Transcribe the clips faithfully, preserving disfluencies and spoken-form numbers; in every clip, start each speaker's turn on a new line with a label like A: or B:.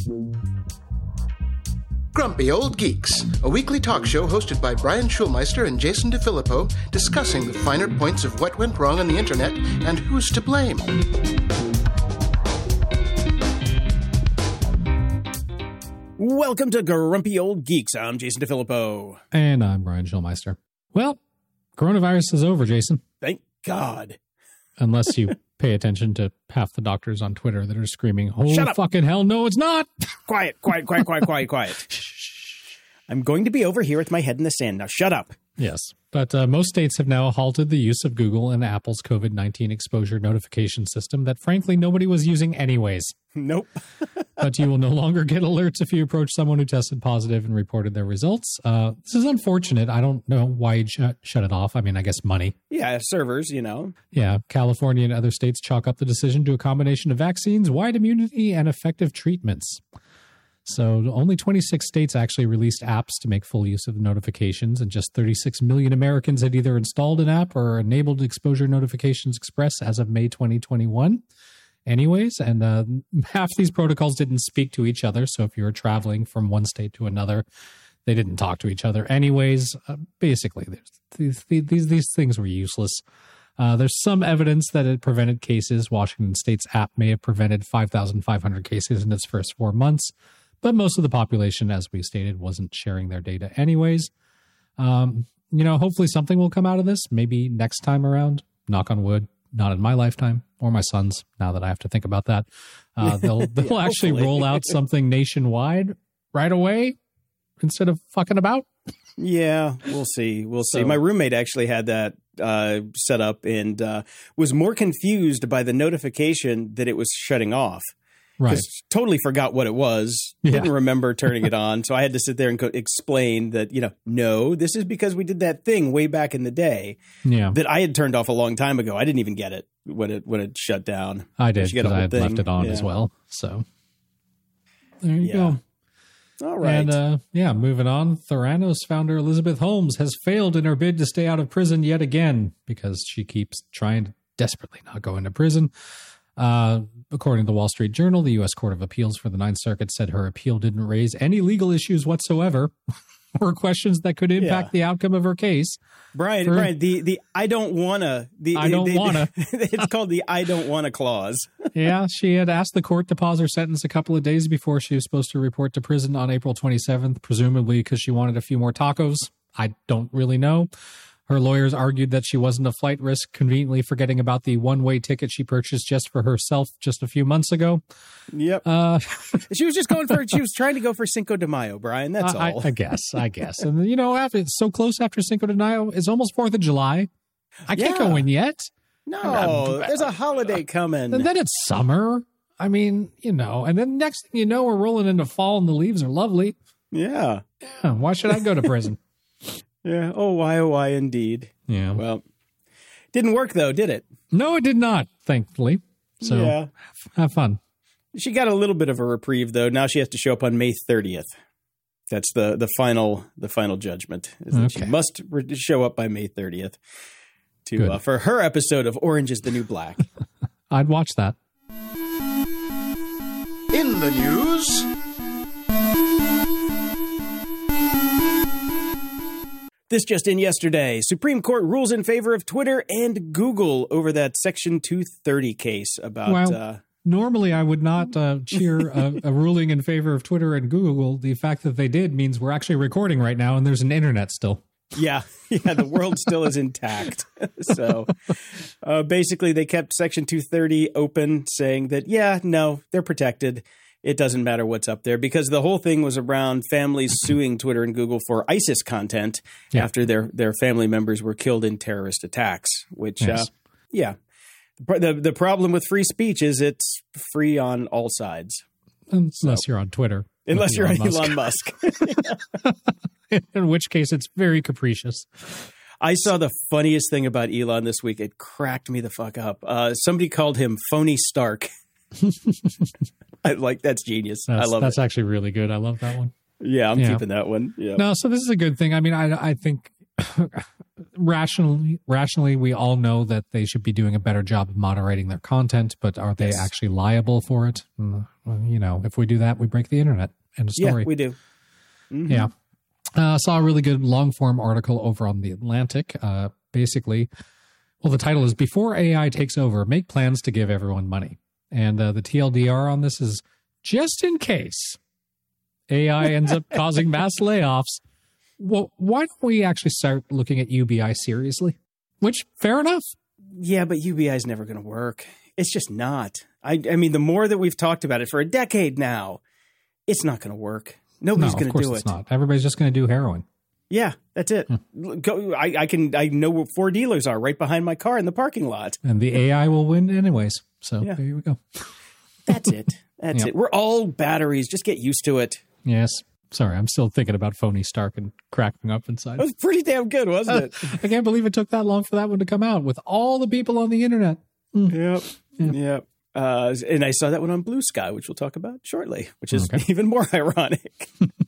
A: Grumpy Old Geeks, a weekly talk show hosted by Brian Schulmeister and Jason DeFilippo, discussing the finer points of what went wrong on the internet and who's to blame.
B: Welcome to Grumpy Old Geeks. I'm Jason DeFilippo.
C: And I'm Brian Schulmeister. Well, coronavirus is over, Jason.
B: Thank God.
C: Unless you pay attention to half the doctors on Twitter that are screaming, oh,
B: Shut up.
C: Fucking hell, no, it's not.
B: Quiet, quiet, quiet, quiet, quiet, quiet. I'm going to be over here with my head in the sand. Now shut up.
C: Yes, but uh, most states have now halted the use of Google and Apple's COVID nineteen exposure notification system that, frankly, nobody was using anyways.
B: Nope.
C: But you will no longer get alerts if you approach someone who tested positive and reported their results. Uh, this is unfortunate. I don't know why you'd sh- shut it off. I mean, I guess money.
B: Yeah, servers, you know.
C: Yeah, California and other states chalk up the decision to a combination of vaccines, wide immunity, and effective treatments. So only twenty-six states actually released apps to make full use of the notifications, and just thirty-six million Americans had either installed an app or enabled Exposure Notifications Express as of May twenty twenty-one. Anyways, and uh, half these protocols didn't speak to each other. So if you were traveling from one state to another, they didn't talk to each other. Anyways, uh, basically, these, these these things were useless. Uh, there's some evidence that it prevented cases. Washington State's app may have prevented five thousand five hundred cases in its first four months. But most of the population, as we stated, wasn't sharing their data anyways. Um, you know, hopefully something will come out of this. Maybe next time around, knock on wood, not in my lifetime or my son's, now that I have to think about that. Uh, they'll they'll
B: yeah,
C: actually roll out something nationwide right away instead of fucking about.
B: Yeah, we'll see. We'll see.
C: So,
B: my roommate actually had that uh, set up and uh, was more confused by the notification that it was shutting off.
C: Right.
B: Totally forgot what it was.
C: Yeah.
B: Didn't remember turning it on. So I had to sit there and co- explain that, you know, no, this is because we did that thing way back in the day
C: Yeah.
B: that I had turned off a long time ago. I didn't even get it when it when it shut down.
C: I did,
B: You get a
C: because I
B: whole
C: had
B: thing.
C: left it on
B: Yeah.
C: as well. So there you
B: Yeah.
C: go.
B: All right.
C: And uh, yeah, moving on. Theranos founder Elizabeth Holmes has failed in her bid to stay out of prison yet again because she keeps trying to desperately not go into prison. Uh, according to the Wall Street Journal, the U S Court of Appeals for the Ninth Circuit said her appeal didn't raise any legal issues whatsoever or questions that could impact
B: Yeah.
C: the outcome of her case.
B: Brian,
C: For-
B: Brian, the, the I don't wanna the
C: I don't
B: the,
C: wanna.
B: It's called the I don't wanna clause.
C: Yeah, she had asked the court to pause her sentence a couple of days before she was supposed to report to prison on April twenty-seventh, presumably because she wanted a few more tacos. I don't really know. Her lawyers argued that she wasn't a flight risk, conveniently forgetting about the one-way ticket she purchased just for herself just a few months ago.
B: Yep.
C: Uh,
B: She was just going for she was trying to go for Cinco de Mayo, Brian. That's
C: I,
B: all.
C: I guess, I guess. And, you know, after it's so close after Cinco de Mayo, it's almost fourth of July. I can't
B: Yeah.
C: go in yet.
B: No, there's a holiday coming.
C: And then it's summer. I mean, you know, and then next thing you know, we're rolling into fall and the leaves are lovely.
B: Yeah.
C: Yeah, why should I go to prison?
B: Yeah. Oh, why, oh, why, indeed.
C: Yeah.
B: Well, didn't work, though, did it?
C: No, it did not, thankfully. So
B: Yeah.
C: have, have fun.
B: She got a little bit of a reprieve, though. Now she has to show up on May thirtieth. That's the, the final the final judgment. Is that
C: Okay.
B: She must re- show up by May thirtieth to
C: Good.
B: uh, for her episode of Orange is the New Black.
C: I'd watch that.
A: In the news,
B: This just in yesterday. Supreme Court rules in favor of Twitter and Google over that Section two thirty case about...
C: Well,
B: uh,
C: normally I would not uh, cheer a, a ruling in favor of Twitter and Google. The fact that they did means we're actually recording right now and there's an internet still.
B: Yeah, yeah, the world still is intact. So uh, basically they kept Section two thirty open, saying that, yeah, no, they're protected. It doesn't matter what's up there, because the whole thing was around families suing Twitter and Google for ISIS content
C: Yeah.
B: after their, their family members were killed in terrorist attacks, which,
C: Yes.
B: uh, yeah. The, the problem with free speech is it's free on all sides.
C: Unless you're on Twitter.
B: Unless
C: with
B: you're on
C: Elon Musk.
B: Elon Musk.
C: In which case it's very capricious.
B: I saw the funniest thing about Elon this week. It cracked me the fuck up. Uh, somebody called him Phony Stark. I like that's genius.
C: That's,
B: I love
C: that's
B: it.
C: actually really good. I love that one.
B: Yeah, I'm
C: yeah.
B: keeping that one. Yeah.
C: No, so this is a good thing. I mean, I, I think rationally, rationally, we all know that they should be doing a better job of moderating their content, but are they
B: Yes.
C: actually liable for it? Mm, well, you know, if we do that, we break the internet. End of story.
B: Yeah, we do. Mm-hmm.
C: Yeah. Uh, saw a really good long form article over on The Atlantic. Uh, basically, well, the title is Before A I Takes Over, Make Plans to Give Everyone Money. And uh, the T L D R on this is just in case A I ends up causing mass layoffs. Well, why don't we actually start looking at U B I seriously? Which, fair enough.
B: Yeah, but U B I is never going to work. It's just not. I, I mean, the more that we've talked about it for a decade now, it's not going to work. Nobody's
C: No,
B: going
C: of
B: to
C: course
B: do
C: it's
B: it.
C: not. Everybody's just going to do heroin.
B: Yeah, that's it.
C: Hmm.
B: Go. I, I can. I know where four dealers are right behind my car in the parking lot.
C: And the A I will win anyways. So
B: Yeah.
C: there we go.
B: That's it. That's
C: Yep.
B: it. We're all batteries. Just get used to it.
C: Yes. Sorry, I'm still thinking about Phony Stark and cracking up inside.
B: It was pretty damn good, wasn't it?
C: I can't believe it took that long for that one to come out with all the people on the internet.
B: Yep. Yep. Uh, and I saw that one on Blue Sky, which we'll talk about shortly, which is
C: Okay.
B: even more ironic.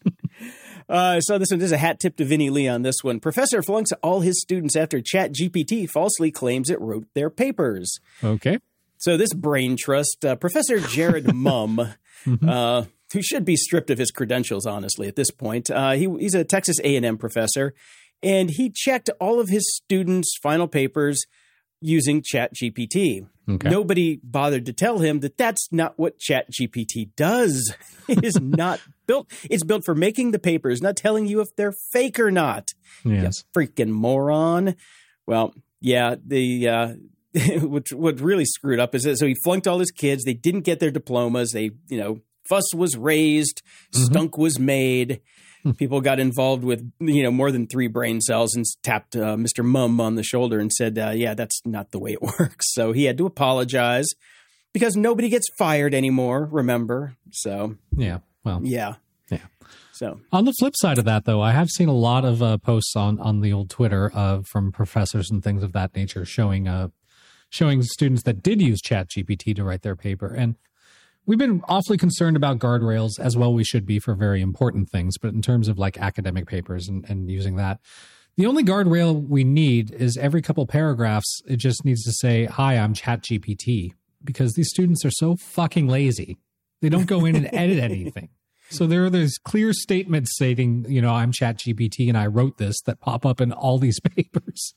B: uh, so this one, there's a hat tip to Vinny Lee on this one. Professor flunks all his students after ChatGPT falsely claims it wrote their papers.
C: Okay.
B: So this brain trust, uh, Professor Jared Mumm, uh, who should be stripped of his credentials, honestly, at this point. Uh, he, he's a Texas A and M professor, and he checked all of his students' final papers using ChatGPT.
C: Okay.
B: Nobody bothered to tell him that that's not what ChatGPT does. It is not built. It's built for making the papers, not telling you if they're fake or not.
C: Yes.
B: You freaking moron. Well, yeah, the uh, what what really screwed up is that so he flunked all his kids. They didn't get their diplomas. They, you know, fuss was raised, stunk was made. People got involved with, you know, more than three brain cells and tapped uh, Mister Mumm on the shoulder and said, uh, yeah, that's not the way it works. So he had to apologize because nobody gets fired anymore, remember? So,
C: Yeah. Well,
B: yeah.
C: yeah.
B: So,
C: On the flip side of that, though, I have seen a lot of uh, posts on, on the old Twitter uh, from professors and things of that nature showing uh, showing students that did use ChatGPT to write their paper. And we've been awfully concerned about guardrails, as well we should be for very important things. But in terms of like academic papers and, and using that, the only guardrail we need is every couple paragraphs, it just needs to say, hi, I'm ChatGPT. Because these students are so fucking lazy. They don't go in and edit anything. So there are these clear statements stating, you know, I'm ChatGPT and I wrote this that pop up in all these papers.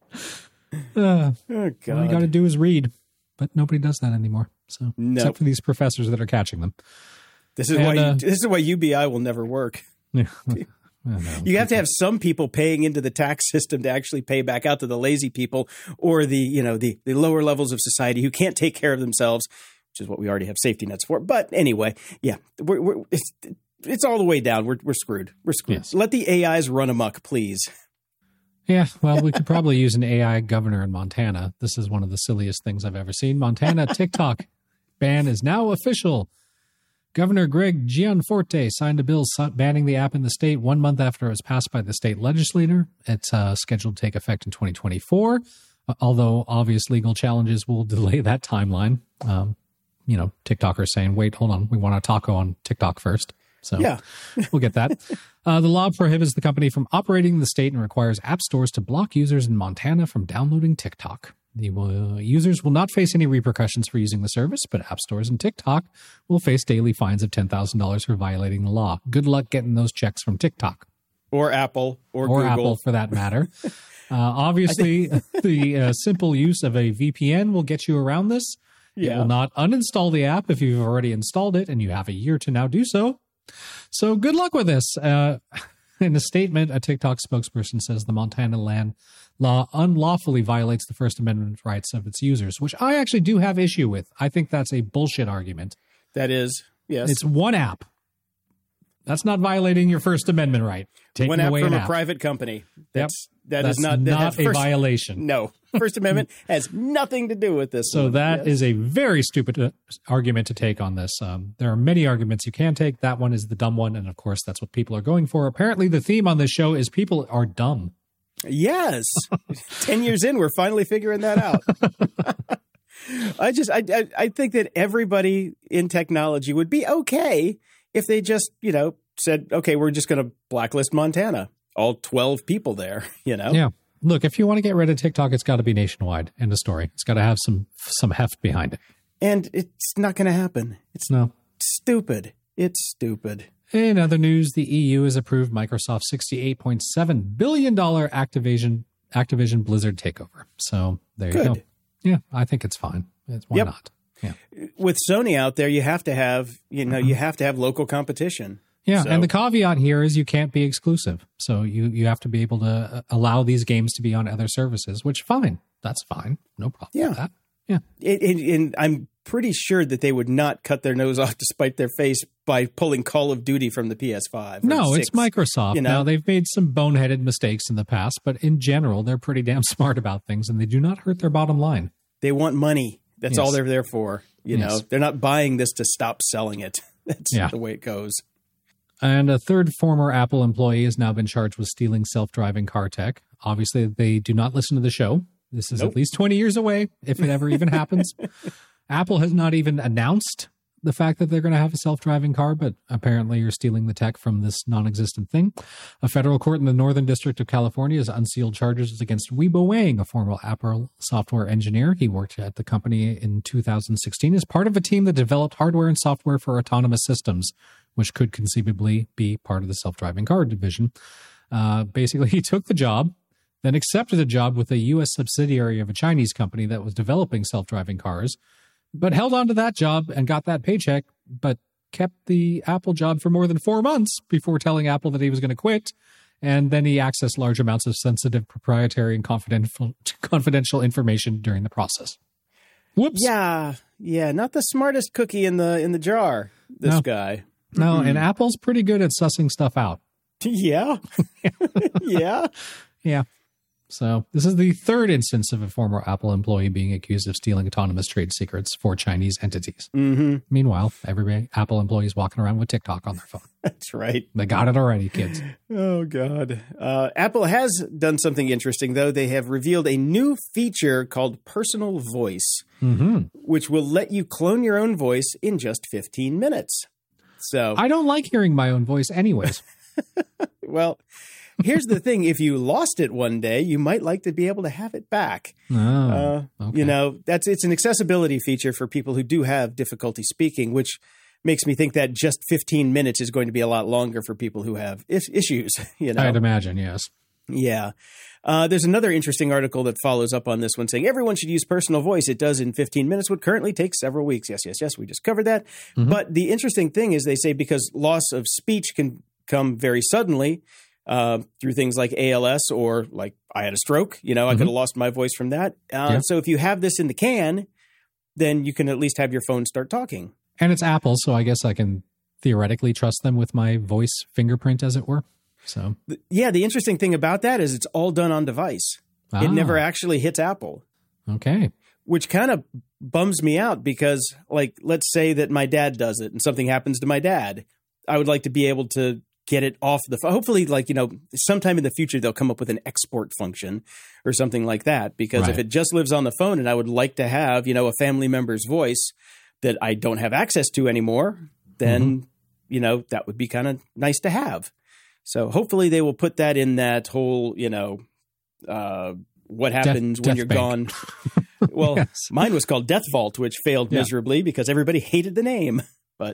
C: Uh,
B: oh,
C: all you
B: God.
C: got to do is read. But nobody does that anymore. So
B: Nope.
C: except for these professors that are catching them.
B: This is
C: And,
B: why
C: uh,
B: you, this is why U B I will never work.
C: Yeah. I don't know.
B: You have to have some people paying into the tax system to actually pay back out to the lazy people or the, you know, the, the lower levels of society who can't take care of themselves, which is what we already have safety nets for. But anyway, yeah, we're, we're, it's, it's all the way down. We're, we're screwed. We're screwed.
C: Yes.
B: Let the A Is run amok, please.
C: Yeah, well, we could probably use an A I governor in Montana. This is one of the silliest things I've ever seen. Montana TikTok ban is now official. Governor Greg Gianforte signed a bill banning the app in the state one month after it was passed by the state legislature. It's uh, scheduled to take effect in twenty twenty-four, uh, although obvious legal challenges will delay that timeline. Um, you know, TikTokers saying, wait, hold on, we want a taco on TikTok first. So
B: Yeah.
C: we'll get that. Uh, the law prohibits the company from operating in the state and requires app stores to block users in Montana from downloading TikTok. The uh, users will not face any repercussions for using the service, but app stores and TikTok will face daily fines of ten thousand dollars for violating the law. Good luck getting those checks from TikTok.
B: Or Apple or,
C: Or
B: Google.
C: Apple, for that matter. Uh, obviously, the uh, simple use of a V P N will get you around this. It
B: Yeah.
C: will not uninstall the app if you've already installed it, and you have a year to now do so. So good luck with this. Uh, in a statement, a TikTok spokesperson says the Montana land law unlawfully violates the First Amendment rights of its users, which I actually do have issue with. I think that's a bullshit argument.
B: That is, yes.
C: It's one app. That's not violating your First Amendment right. Taking
B: one app
C: away
B: from
C: an
B: a
C: app.
B: private company. That's that
C: That's
B: is not, that
C: not
B: has
C: a
B: first,
C: violation.
B: No. First Amendment has nothing to do with this.
C: So
B: one.
C: that
B: Yes.
C: is a very stupid uh, argument to take on this. Um, there are many arguments you can take. That one is the dumb one. And of course, that's what people are going for. Apparently, the theme on this show is people are dumb.
B: Yes. Ten years in, we're finally figuring that out. I just, I, I, I think that everybody in technology would be okay if they just, you know, said, okay, we're just going to blacklist Montana. All twelve people there, you know?
C: Yeah. Look, if you want to get rid of TikTok, it's got to be nationwide. End of story. It's got to have some some heft behind it.
B: And it's not going to happen. It's
C: no
B: stupid. It's stupid.
C: In other news, the E U has approved Microsoft's sixty-eight point seven billion dollars Activision Activision Blizzard takeover. So there
B: Good.
C: you go. Yeah, I think it's fine. It's, why
B: yep.
C: not? Yeah.
B: With Sony out there, you have to have, you know, mm-hmm. you have to have local competition.
C: Yeah,
B: so.
C: and the caveat here is you can't be exclusive. So you, you have to be able to allow these games to be on other services, which fine. That's fine. No problem
B: yeah.
C: with that. Yeah.
B: It, it, and I'm pretty sure that they would not cut their nose off to spite their face by pulling Call of Duty from the P S five.
C: No,
B: six,
C: it's Microsoft.
B: You know?
C: Now, they've made some boneheaded mistakes in the past, but in general, they're pretty damn smart about things, and they do not hurt their bottom line.
B: They want money. That's yes. all they're there for. You
C: yes.
B: know, they're not buying this to stop selling it. That's
C: yeah.
B: the way it goes.
C: And a third former Apple employee has now been charged with stealing self-driving car tech. Obviously, they do not listen to the show. This is nope. at least twenty years away, if it ever even happens. Apple has not even announced the fact that they're going to have a self-driving car, but apparently you're stealing the tech from this non-existent thing. A federal court in the Northern District of California has unsealed charges against Weibo Wang, a former Apple software engineer. He worked at the company in two thousand sixteen as part of a team that developed hardware and software for autonomous systems, which could conceivably be part of the self-driving car division. Uh, basically, he took the job, then accepted a job with a U S subsidiary of a Chinese company that was developing self-driving cars, but held on to that job and got that paycheck, but kept the Apple job for more than four months before telling Apple that he was going to quit. And then he accessed large amounts of sensitive, proprietary, and confidential confidential information during the process. Whoops.
B: Yeah, yeah, not the smartest cookie in the in the jar, this
C: no.
B: guy.
C: No, mm-hmm. and Apple's pretty good at sussing stuff out.
B: Yeah. yeah.
C: Yeah. So this is the third instance of a former Apple employee being accused of stealing autonomous trade secrets for Chinese entities.
B: Mm-hmm.
C: Meanwhile, every Apple employee is walking around with TikTok on their phone.
B: That's right.
C: They got it already, kids.
B: Oh, God. Uh, Apple has done something interesting, though. They have revealed a new feature called Personal Voice,
C: mm-hmm.
B: which will let you clone your own voice in just fifteen minutes. So
C: I don't like hearing my own voice anyways.
B: Well, here's the thing. If you lost it one day, you might like to be able to have it back.
C: Oh,
B: uh,
C: okay.
B: You know, that's it's an accessibility feature for people who do have difficulty speaking, which makes me think that just fifteen minutes is going to be a lot longer for people who have is- issues. You know,
C: I'd imagine, yes.
B: Yeah. Uh, there's another interesting article that follows up on this one saying everyone should use personal voice. It does in fifteen minutes what currently takes several weeks. Yes, yes, yes. We just covered that.
C: Mm-hmm.
B: But the interesting thing is they say because loss of speech can come very suddenly uh, through things like A L S or like I had a stroke. You know, mm-hmm. I could have lost my voice from that. Uh,
C: yeah.
B: So if you have this in the can, then you can at least have your phone start talking.
C: And it's Apple, so I guess I can theoretically trust them with my voice fingerprint, as it were. So
B: yeah, the interesting thing about that is it's all done on device.
C: Ah.
B: It never actually hits Apple.
C: Okay.
B: Which kind of bums me out because, like, let's say that my dad does it and something happens to my dad. I would like to be able to get it off the phone. Hopefully, like, you know, sometime in the future, they'll come up with an export function or something like that. Because
C: right.
B: if it just lives on the phone and I would like to have, you know, a family member's voice that I don't have access to anymore, then, mm-hmm. you know, that would be kind of nice to have. So hopefully they will put that in that whole, you know, uh, what happens
C: Death,
B: when
C: Death
B: you're
C: Bank.
B: gone. Well, yes. Mine was called Death Vault, which failed
C: yeah.
B: miserably because everybody hated the name. But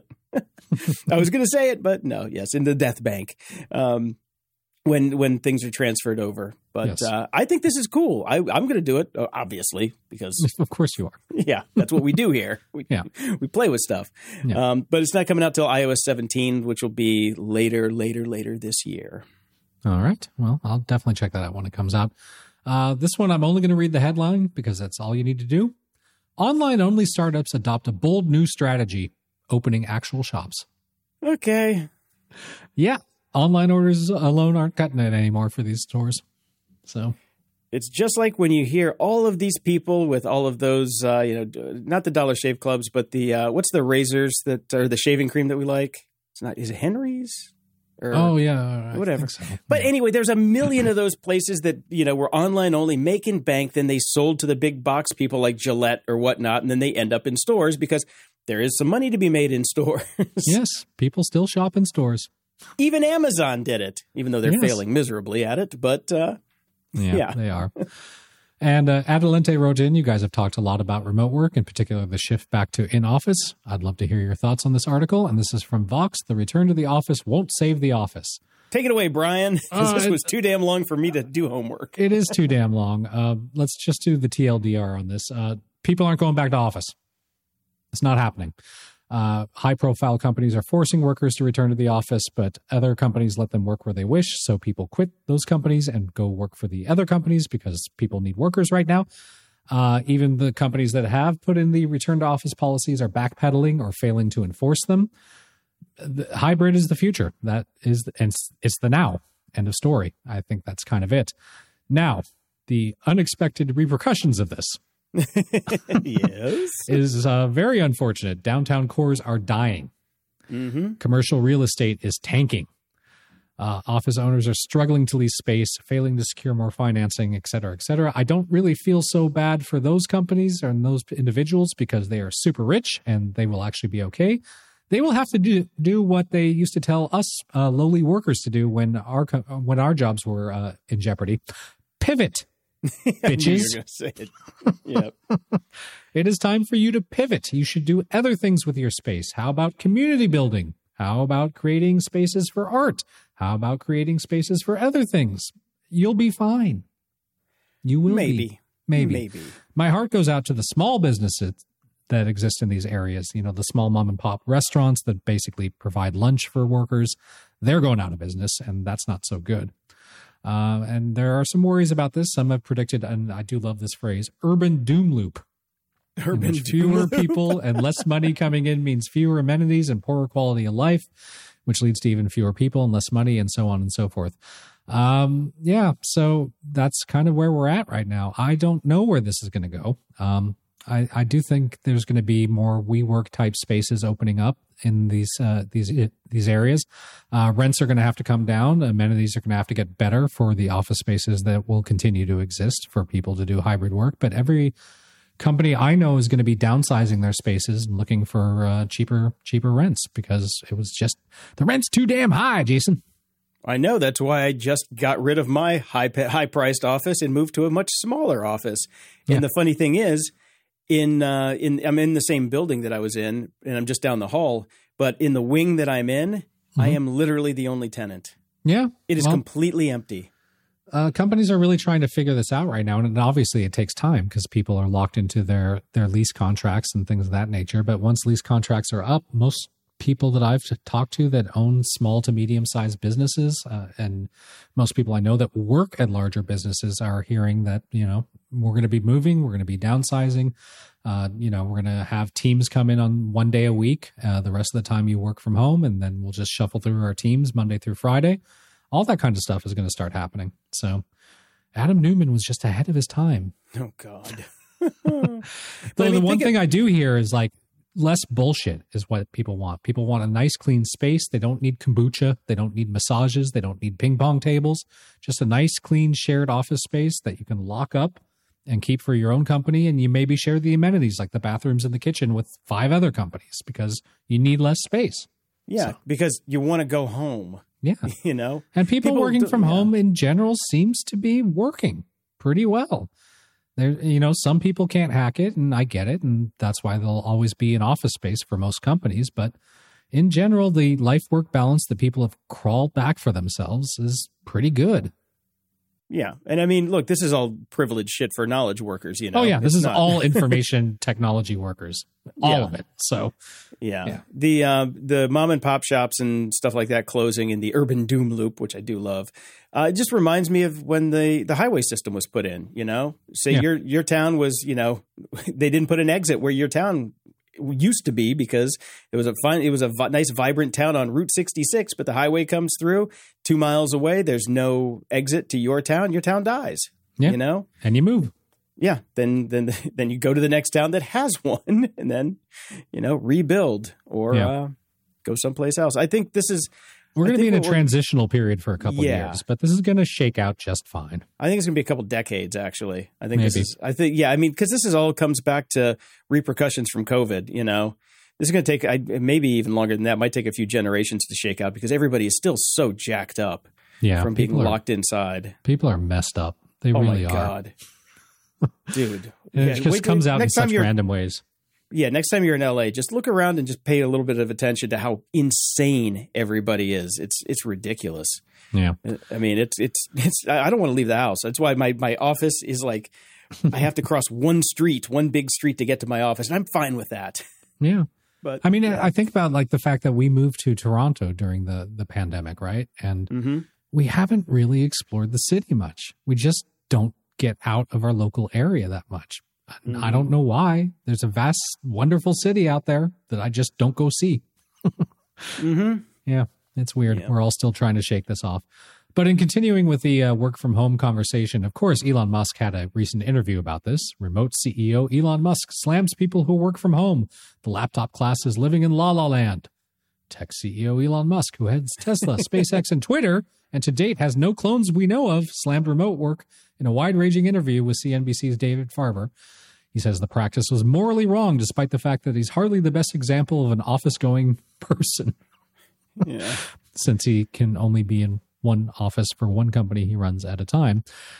B: I was going to say it, but no, yes, in the Death Bank um, when when things are transferred over. But
C: yes.
B: uh, I think this is cool. I, I'm going to do it, obviously, because
C: of course you are.
B: Yeah, that's what we do here. We,
C: yeah.
B: we play with stuff.
C: Yeah.
B: Um, but it's not coming out till i O S seventeen, which will be later, later, later this year.
C: All right. Well, I'll definitely check that out when it comes out. Uh, this one, I'm only going to read the headline because that's all you need to do. Online-only startups adopt a bold new strategy, opening actual shops.
B: Okay.
C: Yeah. Online orders alone aren't cutting it anymore for these stores. So
B: it's just like when you hear all of these people with all of those, uh, you know, not the Dollar Shave Clubs, but the, uh, what's the razors that are the shaving cream that we like? It's not, is it Henry's? Or
C: oh, yeah. I
B: whatever.
C: So.
B: But
C: yeah.
B: anyway, there's a million of those places that, you know, were online only, making bank. Then they sold to the big box people like Gillette or whatnot. And then they end up in stores because there is some money to be made in stores.
C: Yes. People still shop in stores.
B: Even Amazon did it, even though they're
C: yes.
B: failing miserably at it. But, uh,
C: Yeah,
B: Yeah.
C: they are. And uh, Adelante wrote in, you guys have talked a lot about remote work, in particular the shift back to in-office. I'd love to hear your thoughts on this article. And this is from Vox. The return to the office won't save the office.
B: Take it away, Brian, because
C: Uh,
B: this
C: it-
B: was too damn long for me to do homework.
C: It is too damn long. Uh, let's just do the T L D R on this. Uh, people aren't going back to office. It's not happening. Uh, high-profile companies are forcing workers to return to the office, but other companies let them work where they wish, so people quit those companies and go work for the other companies because people need workers right now. Uh, even the companies that have put in the return-to-office policies are backpedaling or failing to enforce them. The hybrid is the future. That is, and it's, it's the now. End of story. I think that's kind of it. Now, the unexpected repercussions of this.
B: Yes.
C: is uh, very unfortunate. Downtown cores are dying.
B: Mm-hmm.
C: Commercial real estate is tanking. Uh, office owners are struggling to lease space, failing to secure more financing, et cetera, et cetera. I don't really feel so bad for those companies and those individuals because they are super rich and they will actually be okay. They will have to do, do what they used to tell us uh, lowly workers to do when our co- when our jobs were uh, in jeopardy. Pivot.
B: I knew you
C: Bitches.
B: were going to say it. Yep.
C: It is time for you to pivot. You should do other things with your space. How about community building? How about creating spaces for art? How about creating spaces for other things? You'll be fine. You will
B: Maybe.
C: be. Maybe.
B: Maybe.
C: My heart goes out to the small businesses that exist in these areas. You know, the small mom and pop restaurants that basically provide lunch for workers. They're going out of business, and that's not so good. Uh, and there are some worries about this. Some have predicted, and I do love this phrase, urban doom loop.
B: Urban
C: in which fewer people and less money coming in means fewer amenities and poorer quality of life, which leads to even fewer people and less money and so on and so forth. Um, yeah, so that's kind of where we're at right now. I don't know where this is going to go. Um, I, I do think there's going to be more WeWork type spaces opening up in these uh, these these areas. Uh, rents are going to have to come down. Amenities are going to have to get better for the office spaces that will continue to exist for people to do hybrid work. But every company I know is going to be downsizing their spaces and looking for uh, cheaper cheaper rents because it was just the rent's too damn high, Jason.
B: I know. That's why I just got rid of my high high priced office and moved to a much smaller office.
C: Yeah.
B: And the funny thing is, in uh, in I'm in the same building that I was in, and I'm just down the hall. But in the wing that I'm in, mm-hmm. I am literally the only tenant.
C: Yeah,
B: it is
C: well,
B: completely empty.
C: Uh, companies are really trying to figure this out right now, and obviously it takes time because people are locked into their their lease contracts and things of that nature. But once lease contracts are up, most people that I've talked to that own small to medium sized businesses, uh, and most people I know that work at larger businesses are hearing that, you know, we're going to be moving, we're going to be downsizing. Uh, you know, we're going to have teams come in on one day a week. Uh, the rest of the time you work from home, and then we'll just shuffle through our teams Monday through Friday. All that kind of stuff is going to start happening. So Adam Newman was just ahead of his time.
B: Oh, God.
C: Though
B: I mean,
C: the one
B: think
C: thing
B: of-
C: I do hear is like less bullshit is what people want. People want a nice, clean space. They don't need kombucha. They don't need massages. They don't need ping pong tables. Just a nice, clean, shared office space that you can lock up and keep for your own company. And you maybe share the amenities like the bathrooms and the kitchen with five other companies because you need less space.
B: Yeah,
C: So-
B: because you want to go home,
C: Yeah.
B: you know?
C: And people,
B: People
C: working
B: do-
C: from
B: yeah.
C: home in general seems to be working pretty well. There, you know, some people can't hack it, and I get it, and that's why there'll always be an office space for most companies. But in general, the life-work balance that people have crawled back for themselves is pretty good.
B: Yeah. And I mean, look, this is all privileged shit for knowledge workers, you know?
C: Oh yeah, this
B: It's
C: is
B: not-
C: all information technology workers, all
B: Yeah.
C: of it. So
B: Yeah.
C: Yeah.
B: The uh, the mom and pop shops and stuff like that closing in the urban doom loop, which I do love. Uh, it just reminds me of when the, the highway system was put in, you know? Say
C: Yeah.
B: your your town was, you know, they didn't put an exit where your town used to be because it was a fun, it was a vi- nice, vibrant town on Route sixty-six, but the highway comes through two miles away. There's no exit to your town. Your town dies,
C: Yeah.
B: you know?
C: and you move.
B: Yeah. Then, then, then you go to the next town that has one and then, you know, rebuild or
C: Yeah.
B: uh, go someplace else. I think this is,
C: We're
B: I
C: going to be
B: think
C: in a
B: what we're-
C: transitional period for a couple
B: Yeah.
C: of years, but this is going to shake out just fine.
B: I think it's going to be a couple decades, actually. I think this
C: Maybe.
B: is, I think, yeah, I mean, because this is all comes back to repercussions from COVID, you know. This is going to take, I, maybe even longer than that. It might take a few generations to shake out because everybody is still so jacked up
C: Yeah,
B: from being
C: people are-
B: locked inside.
C: People are messed up. They
B: oh
C: really
B: my
C: are.
B: God. Dude.
C: And
B: Yeah,
C: it just
B: wait till-
C: comes out in
B: next time
C: such
B: you're-
C: random ways.
B: Yeah, next time you're in L A, just look around and just pay a little bit of attention to how insane everybody is. It's it's ridiculous.
C: Yeah.
B: I mean, it's it's it's. I don't want to leave the house. That's why my my office is like, I have to cross one street, one big street to get to my office, and I'm fine with that.
C: Yeah.
B: But
C: I mean,
B: yeah.
C: I think about like the fact that we moved to Toronto during the, the pandemic, right? And
B: Mm-hmm.
C: we haven't really explored the city much. We just don't get out of our local area that much.
B: Mm-hmm.
C: I don't know why. There's a vast, wonderful city out there that I just don't go see.
B: Mm-hmm.
C: Yeah, it's weird.
B: Yeah.
C: We're all still trying to shake this off. But in continuing with the uh, work from home conversation, of course, Elon Musk had a recent interview about this. Remote C E O Elon Musk slams people who work from home. The laptop class is living in La La Land. Tech C E O Elon Musk, who heads Tesla, SpaceX, and Twitter, and to date has no clones we know of, slammed remote work in a wide-ranging interview with C N B C's David Farber. He says the practice was morally wrong, despite the fact that he's hardly the best example of an office-going person,
B: Yeah.
C: since he can only be in one office for one company he runs at a time.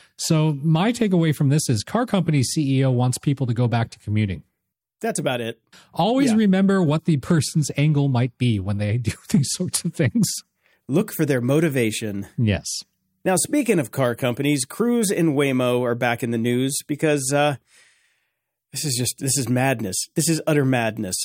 C: So my takeaway from this is car company C E O wants people to go back to commuting.
B: That's about it.
C: Always
B: Yeah.
C: remember what the person's angle might be when they do these sorts of things.
B: Look for their motivation.
C: Yes.
B: Now, speaking of car companies, Cruise and Waymo are back in the news because uh, this is just this is madness. This is utter madness.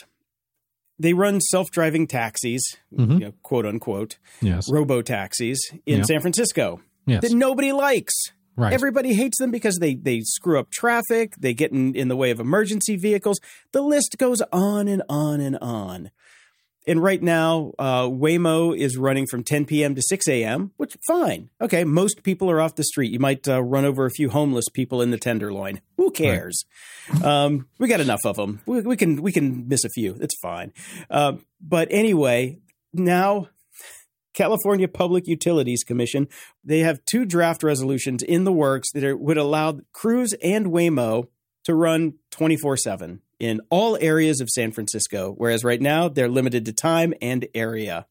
B: They run self-driving taxis,
C: Mhm.
B: you know, quote unquote,
C: Yes.
B: robo taxis in
C: Yeah.
B: San Francisco
C: Yes.
B: that nobody likes.
C: Right.
B: Everybody hates them because they they screw up traffic. They get in, in the way of emergency vehicles. The list goes on and on and on. And right now, uh, Waymo is running from ten p.m. to six a.m., which fine. Okay, most people are off the street. You might uh, run over a few homeless people in the Tenderloin. Who cares? Right. Um, we got enough of them. We, we can we can miss a few. It's fine. Uh, but anyway, now California Public Utilities Commission, they have two draft resolutions in the works that are, would allow Cruise and Waymo to run twenty-four seven in all areas of San Francisco, whereas right now they're limited to time and area.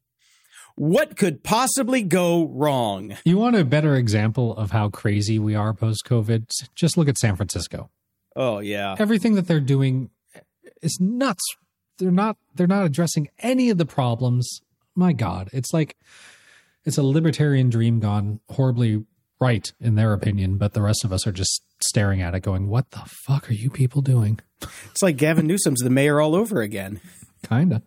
B: What could possibly go wrong?
C: You want a better example of how crazy we are post-COVID? Just look at San Francisco.
B: Oh, yeah.
C: Everything that they're doing is nuts. They're not they're not addressing any of the problems. My God, it's like it's a libertarian dream gone horribly right in their opinion, but the rest of us are just staring at it going, what the fuck are you people doing?
B: It's like Gavin Newsom's the mayor all over again.
C: Kinda.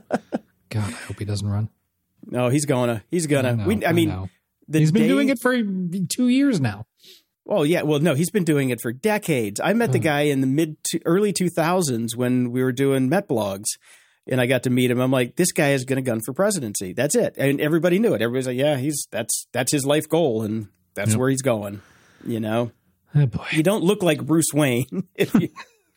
C: God, I hope he doesn't run.
B: No, he's gonna. He's gonna.
C: I know,
B: we, I,
C: I
B: mean,
C: know.
B: the
C: He's been
B: day-
C: doing it for two years now.
B: Oh yeah, well no, he's been doing it for decades. I met the guy in the mid to early two thousands when we were doing Met Blogs, and I got to meet him. I'm like, this guy is going to gun for presidency. That's it, and everybody knew it. Everybody's like, yeah, he's that's that's his life goal, and that's
C: Yep.
B: where he's going. You know,
C: Oh boy.
B: you don't look like Bruce Wayne. If you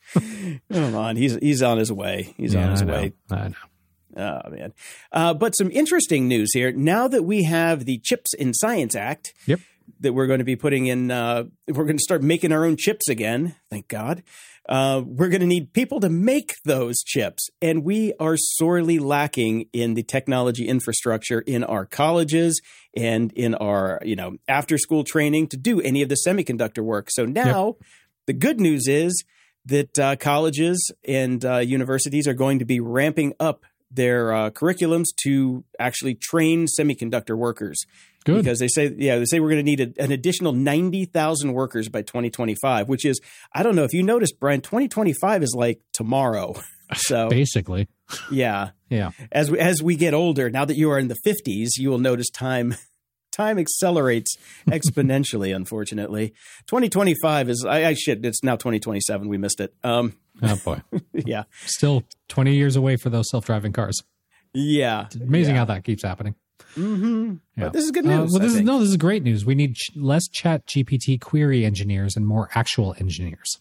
B: come on, he's he's on his way. He's
C: Yeah,
B: on his
C: I know.
B: way.
C: I know.
B: Oh man! Uh, but some interesting news here. Now that we have the Chips in Science Act,
C: Yep.
B: that we're going to be putting in, uh, we're going to start making our own chips again. Thank God. Uh, we're going to need people to make those chips, and we are sorely lacking in the technology infrastructure in our colleges and in our, you know, after school training to do any of the semiconductor work. So now, yep. the good news is that uh, colleges and uh, universities are going to be ramping up their uh, curriculums to actually train semiconductor workers.
C: Good.
B: Because they say, yeah, they say we're going to need a, an additional ninety thousand workers by twenty twenty-five, which is, I don't know if you noticed, Brian, twenty twenty-five is like tomorrow. So
C: basically,
B: yeah,
C: yeah.
B: As we, as we get older, now that you are in the fifties, you will notice time time accelerates exponentially. Unfortunately, twenty twenty-five is I, I shit. It's now twenty twenty-seven. We missed it. Um,
C: oh boy,
B: yeah.
C: Still twenty years away for those self-driving cars.
B: Yeah,
C: it's amazing
B: yeah.
C: how that keeps happening.
B: Mm-hmm.
C: Yeah.
B: But this is good news.
C: Uh, well, this
B: I
C: is
B: think.
C: no, this is great news. We need ch- less Chat G P T query engineers and more actual engineers.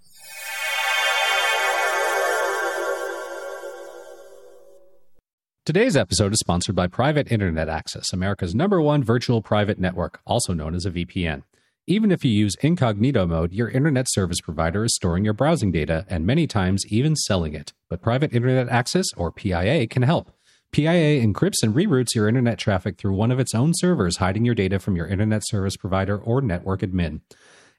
C: Today's episode is sponsored by Private Internet Access, America's number one virtual private network, also known as a V P N. Even if you use incognito mode, your internet service provider is storing your browsing data and many times even selling it. But Private Internet Access, or P I A, can help. P I A encrypts and reroutes your internet traffic through one of its own servers, hiding your data from your internet service provider or network admin.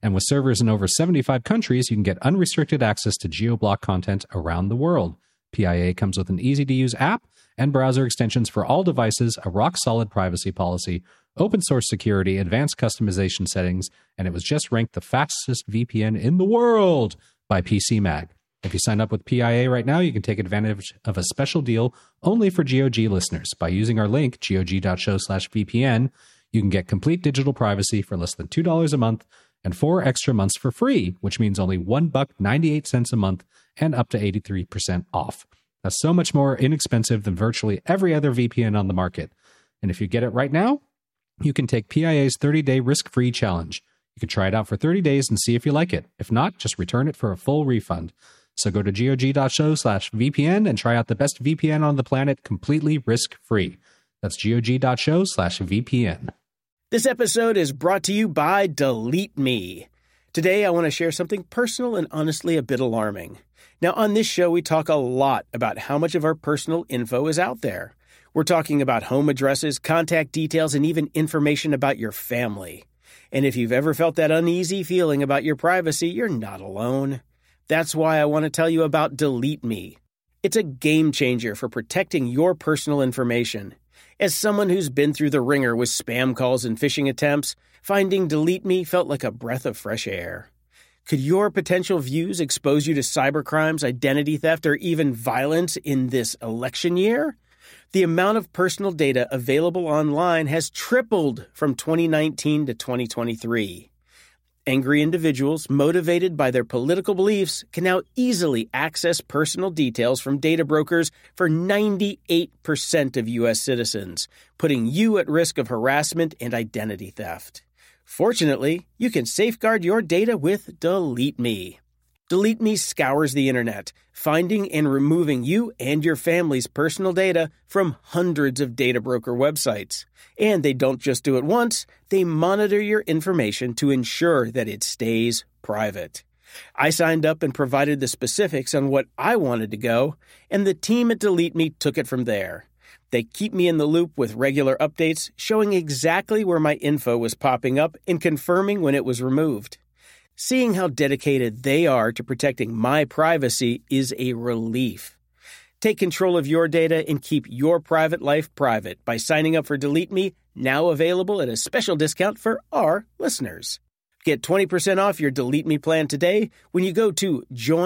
C: And with servers in over seventy-five countries, you can get unrestricted access to geo-block content around the world. P I A comes with an easy-to-use app and browser extensions for all devices, a rock-solid privacy policy, open-source security, advanced customization settings, and it was just ranked the fastest V P N in the world by P C Mag. If you sign up with P I A right now, you can take advantage of a special deal only for G O G listeners. By using our link, gog.show slash VPN, you can get complete digital privacy for less than two dollars a month and four extra months for free, which means only one buck ninety-eight cents a month and up to eighty-three percent off. That's so much more inexpensive than virtually every other V P N on the market. And if you get it right now, you can take P I A's thirty-day risk-free challenge. You can try it out for thirty days and see if you like it. If not, just return it for a full refund. So go to gog.show slash VPN and try out the best V P N on the planet completely risk-free. That's gog.show slash VPN.
B: This episode is brought to you by Delete Me. Today, I want to share something personal and honestly a bit alarming. Now, on this show, we talk a lot about how much of our personal info is out there. We're talking about home addresses, contact details, and even information about your family. And if you've ever felt that uneasy feeling about your privacy, you're not alone. That's why I want to tell you about Delete Me. It's a game changer for protecting your personal information. As someone who's been through the ringer with spam calls and phishing attempts, finding Delete Me felt like a breath of fresh air. Could your potential views expose you to cybercrimes, identity theft, or even violence in this election year? The amount of personal data available online has tripled from twenty nineteen to twenty twenty-three. Angry individuals, motivated by their political beliefs, can now easily access personal details from data brokers for ninety-eight percent of U S citizens, putting you at risk of harassment and identity theft. Fortunately, you can safeguard your data with Delete Me. Delete Me scours the internet, finding and removing you and your family's personal data from hundreds of data broker websites. And they don't just do it once, they monitor your information to ensure that it stays private. I signed up and provided the specifics on what I wanted to go, and the team at Delete Me took it from there. They keep me in the loop with regular updates, showing exactly where my info was popping up and confirming when it was removed. Seeing how dedicated they are to protecting my privacy is a relief. Take control of your data and keep your private life private by signing up for Delete Me, now available at a special discount for our listeners. Get twenty percent off your Delete Me plan today when you go to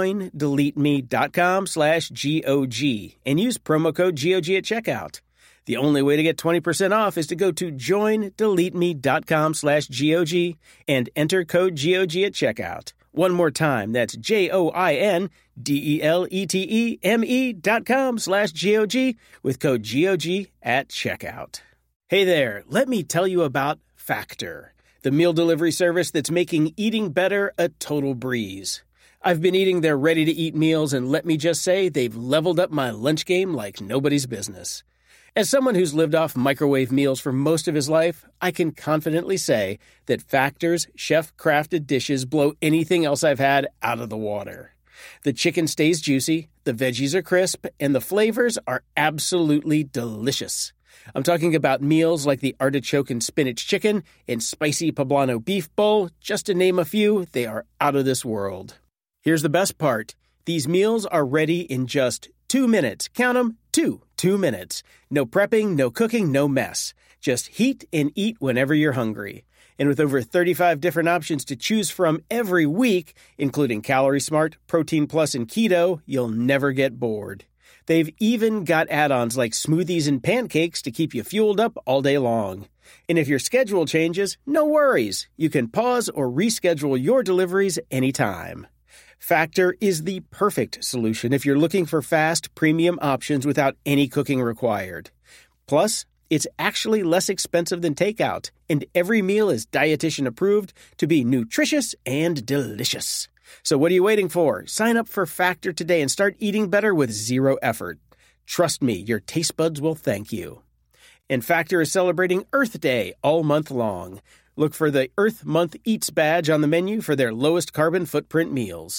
B: joindeleteme.com slash GOG and use promo code G O G at checkout. The only way to get twenty percent off is to go to joindeleteme.com slash GOG and enter code G O G at checkout. One more time, that's J-O-I-N-D-E-L-E-T-E-M-E dot com slash G-O-G with code G O G at checkout. Hey there, let me tell you about Factor, the meal delivery service that's making eating better a total breeze. I've been eating their ready-to-eat meals, and let me just say, they've leveled up my lunch game like nobody's business. As someone who's lived off microwave meals for most of his life, I can confidently say that Factor's chef-crafted dishes blow anything else I've had out of the water. The chicken stays juicy, the veggies are crisp, and the flavors are absolutely delicious. I'm talking about meals like the artichoke and spinach chicken and spicy poblano beef bowl. Just to name a few, they are out of this world. Here's the best part. These meals are ready in just two minutes. Count them, two. Two minutes. No prepping, no cooking, no mess. Just heat and eat whenever you're hungry. And with over thirty-five different options to choose from every week, including Calorie Smart, Protein Plus, and Keto, you'll never get bored. They've even got add-ons like smoothies and pancakes to keep you fueled up all day long. And if your schedule changes, no worries. You can pause or reschedule your deliveries anytime. Factor is the perfect solution if you're looking for fast, premium options without any cooking required. Plus, it's actually less expensive than takeout, and every meal is dietitian approved to be nutritious and delicious. So what are you waiting for? Sign up for Factor today and start eating better with zero effort. Trust me, your taste buds will thank you. And Factor is celebrating Earth Day all month long. Look for the Earth Month Eats badge on the menu for their lowest carbon footprint meals.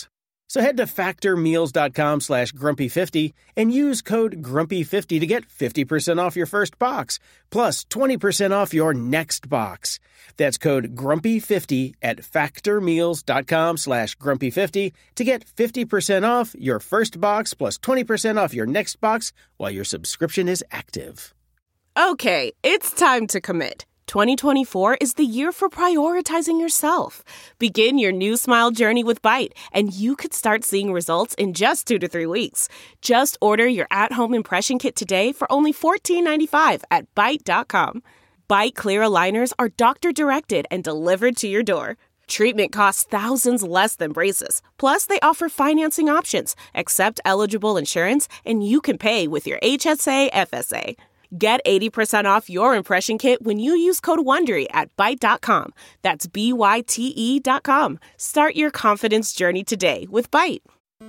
B: So head to factormeals.com slash grumpy50 and use code grumpy fifty to get fifty percent off your first box, plus twenty percent off your next box. That's code grumpy fifty at factormeals.com slash grumpy50 to get fifty percent off your first box, plus twenty percent off your next box while your subscription is active.
D: Okay, it's time to commit. twenty twenty-four is the year for prioritizing yourself. Begin your new smile journey with Byte, and you could start seeing results in just two to three weeks. Just order your at-home impression kit today for only fourteen ninety-five at Byte dot com. Byte Clear aligners are doctor-directed and delivered to your door. Treatment costs thousands less than braces. Plus, they offer financing options, accept eligible insurance, and you can pay with your H S A F S A. Get eighty percent off your impression kit when you use code WONDERY at Byte dot com. That's B Y T E dot com. Start your confidence journey today with Byte.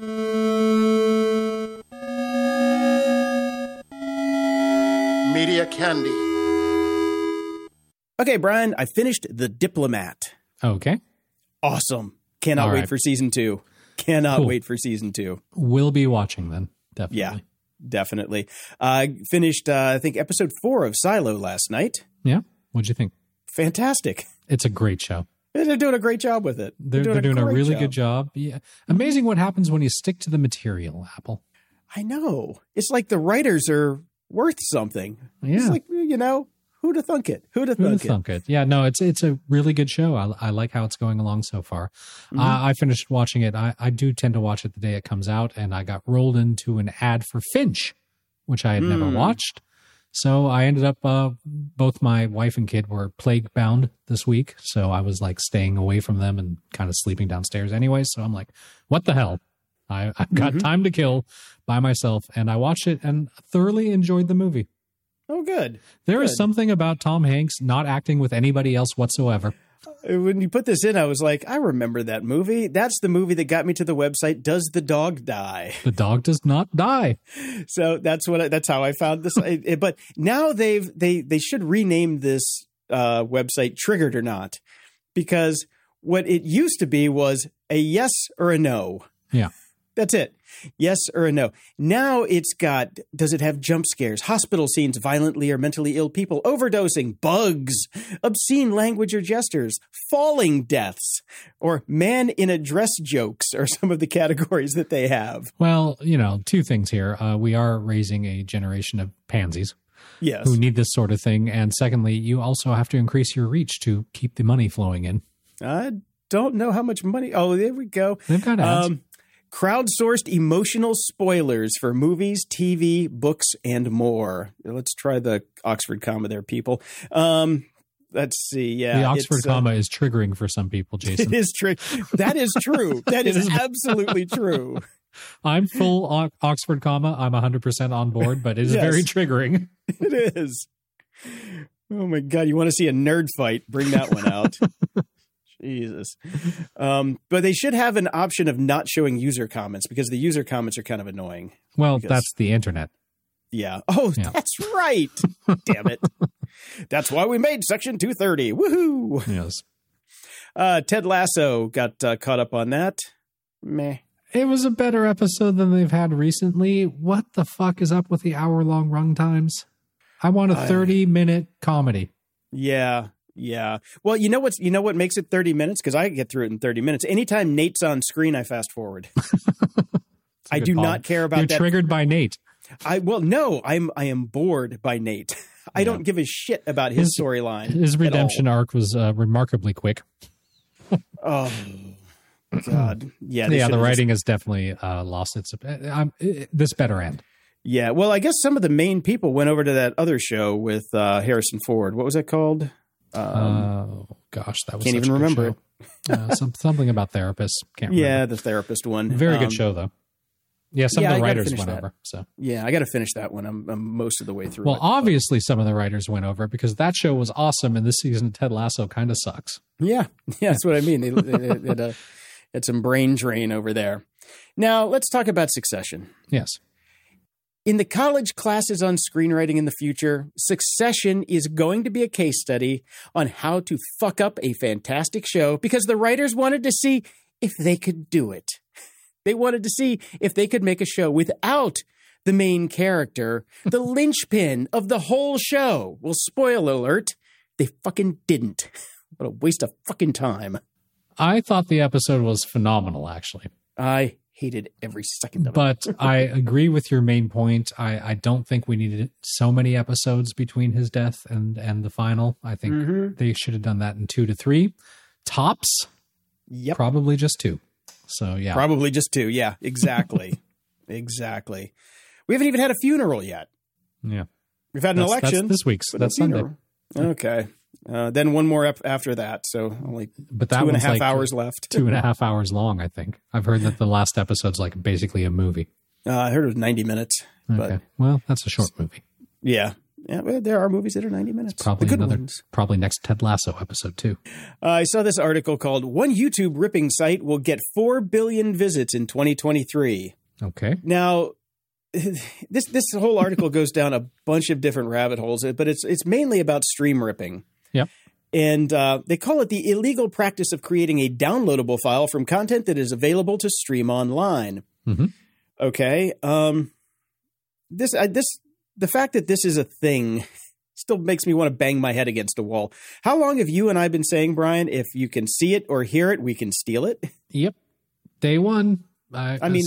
A: Media Candy.
B: Okay, Brian, I finished The Diplomat.
C: Okay.
B: Awesome. Cannot
C: All
B: wait
C: right.
B: for season two. Cannot
C: Cool.
B: wait for season two.
C: We'll be watching then. Definitely.
B: Yeah, definitely. I uh, finished, uh, I think, episode four of Silo last night.
C: Yeah. What'd you think?
B: Fantastic.
C: It's a great show.
B: They're doing a great job with it.
C: They're, they're doing, a,
B: great
C: really
B: job.
C: good job. Yeah. Amazing what happens when you stick to the material, Apple.
B: I know. It's like the writers are worth something.
C: Yeah.
B: It's like, you know, who'd have thunk it? Who'd have
C: Who'd have
B: thunk it?
C: thunk it? Yeah, no, it's it's a really good show. I, I like how it's going along so far.
B: Mhm.
C: Uh, I finished watching it. I, I do tend to watch it the day it comes out, and I got rolled into an ad for Finch, which I had never
B: Mm.
C: watched. So I ended up, uh, both my wife and kid were plague bound this week. So I was like staying away from them and kind of sleeping downstairs anyway. So I'm like, what the hell? I, I've got
B: Mhm.
C: time to kill by myself. And I watched it and thoroughly enjoyed the movie.
B: Oh, good.
C: There is
B: Good.
C: something about Tom Hanks not acting with anybody else whatsoever.
B: When you put this in, I was like, I remember that movie. That's the movie that got me to the website, Does the Dog Die?
C: The dog does not die.
B: So that's what I, that's how I found this. It- it- but now they've they they should rename this uh, website Triggered or Not, because what it used to be was a yes or a no.
C: Yeah.
B: That's it. Yes or a no. Now it's got, does it have jump scares, hospital scenes, violently or mentally ill people, overdosing, bugs, obscene language or gestures, falling deaths, or man in a dress jokes are some of the categories that they have.
C: Well, you know, two things here. Uh, we are raising a generation of pansies
B: Yes.
C: who need this sort of thing. And secondly, you also have to increase your reach to keep the money flowing in.
B: I don't know how much money. Oh, there we go.
C: They've got ads.
B: Um, crowdsourced emotional spoilers for movies, T V, books, and more. Let's try the Oxford comma there, people. Um, let's see. Yeah,
C: the Oxford
B: it's, uh,
C: comma is triggering for some people, Jason.
B: It is true. That is true. That
C: It
B: is
C: is-
B: absolutely true.
C: I'm full o- Oxford comma. I'm one hundred percent on board, but it is
B: Yes.
C: very triggering.
B: It is. Oh my God. You want to see a nerd fight? Bring that one out. Jesus. Um, but they should have an option of not showing user comments, because the user comments are kind of annoying.
C: Well,
B: Because-
C: that's the internet.
B: Yeah. Oh,
C: Yeah.
B: that's right. Damn it. That's why we made Section two thirty. Woohoo.
C: Yes.
B: Uh, Ted Lasso got uh, caught up on that. Meh.
C: It was a better episode than they've had recently. What the fuck is up with the hour long run times? I want a
B: I-
C: thirty minute comedy.
B: Yeah. Yeah. Well, you know what's you know what makes it thirty minutes? Because I get through it in thirty minutes. Anytime Nate's on screen, I fast forward. I
C: good
B: do
C: call.
B: not care about
C: You're
B: that.
C: triggered by Nate.
B: I well, no, I'm I am bored by Nate. I
C: Yeah.
B: don't give a shit about his,
C: His-
B: storyline.
C: His
B: at
C: redemption arc was uh, remarkably quick.
B: all. Oh God. Yeah. they
C: Yeah,
B: should've
C: the
B: just-
C: writing has definitely uh, lost its. Uh, um, uh, this better end.
B: Yeah. Well, I guess some of the main people went over to that other show with uh, Harrison Ford. What was that called? Um,
C: oh gosh, that was
B: can't
C: such
B: even
C: a good
B: remember
C: show. uh, some, something about therapists. Can't
B: yeah,
C: remember.
B: the therapist one.
C: Very
B: Um,
C: good show though. Yeah, some
B: yeah,
C: of
B: I
C: the
B: gotta
C: writers
B: finish
C: went
B: that.
C: over. So
B: Yeah, I got to finish that one. I'm, I'm most of the way through.
C: well,
B: it,
C: obviously some of the writers went over because that show was awesome, and this season of Ted Lasso kind of sucks.
B: but- yeah, yeah, that's what I mean. They, they, they had, a, had some brain drain over there. Now let's talk about Succession.
C: Yes.
B: In the college classes on screenwriting in the future, Succession is going to be a case study on how to fuck up a fantastic show because the writers wanted to see if they could do it. They wanted to see if they could make a show without the main character, the linchpin of the whole show. Well, spoiler alert, they fucking didn't. What a waste of fucking time.
C: I thought the episode was phenomenal, actually.
B: I hated every second of
C: but
B: it.
C: But I agree with your main point. I, I don't think we needed so many episodes between his death and, and the final. I think mm-hmm. they should have done that in two to three. Tops,
B: yep.
C: Probably just two. So, yeah.
B: Probably just two. Yeah, exactly. exactly. We haven't even had a funeral yet.
C: Yeah.
B: We've had an
C: that's,
B: election.
C: That's this week's. That's Sunday.
B: Okay. Uh, then one more ep- after that. So only
C: but that
B: two and a half
C: like
B: hours left.
C: Two and a half hours long, I think. I've heard that the last episode's like basically a movie.
B: Uh, I heard it was ninety minutes.
C: Okay.
B: But
C: well, that's a short movie.
B: Yeah. Yeah, well, there are movies that are ninety minutes.
C: It's probably
B: the good
C: another,
B: ones.
C: Probably next Ted Lasso episode too.
B: Uh, I saw this article called "One YouTube Ripping Site Will Get Four Billion Visits in twenty twenty-three."
C: Okay.
B: Now, this this whole article goes down a bunch of different rabbit holes, but it's it's mainly about stream ripping.
C: Yep.
B: And uh, they call it the illegal practice of creating a downloadable file from content that is available to stream online.
C: Mm-hmm.
B: Okay. Um, this I, this the fact that this is a thing still makes me want to bang my head against a wall. How long have you and I been saying, Brian, if you can see it or hear it, we can steal it?
C: Yep. Day one. I,
B: I mean,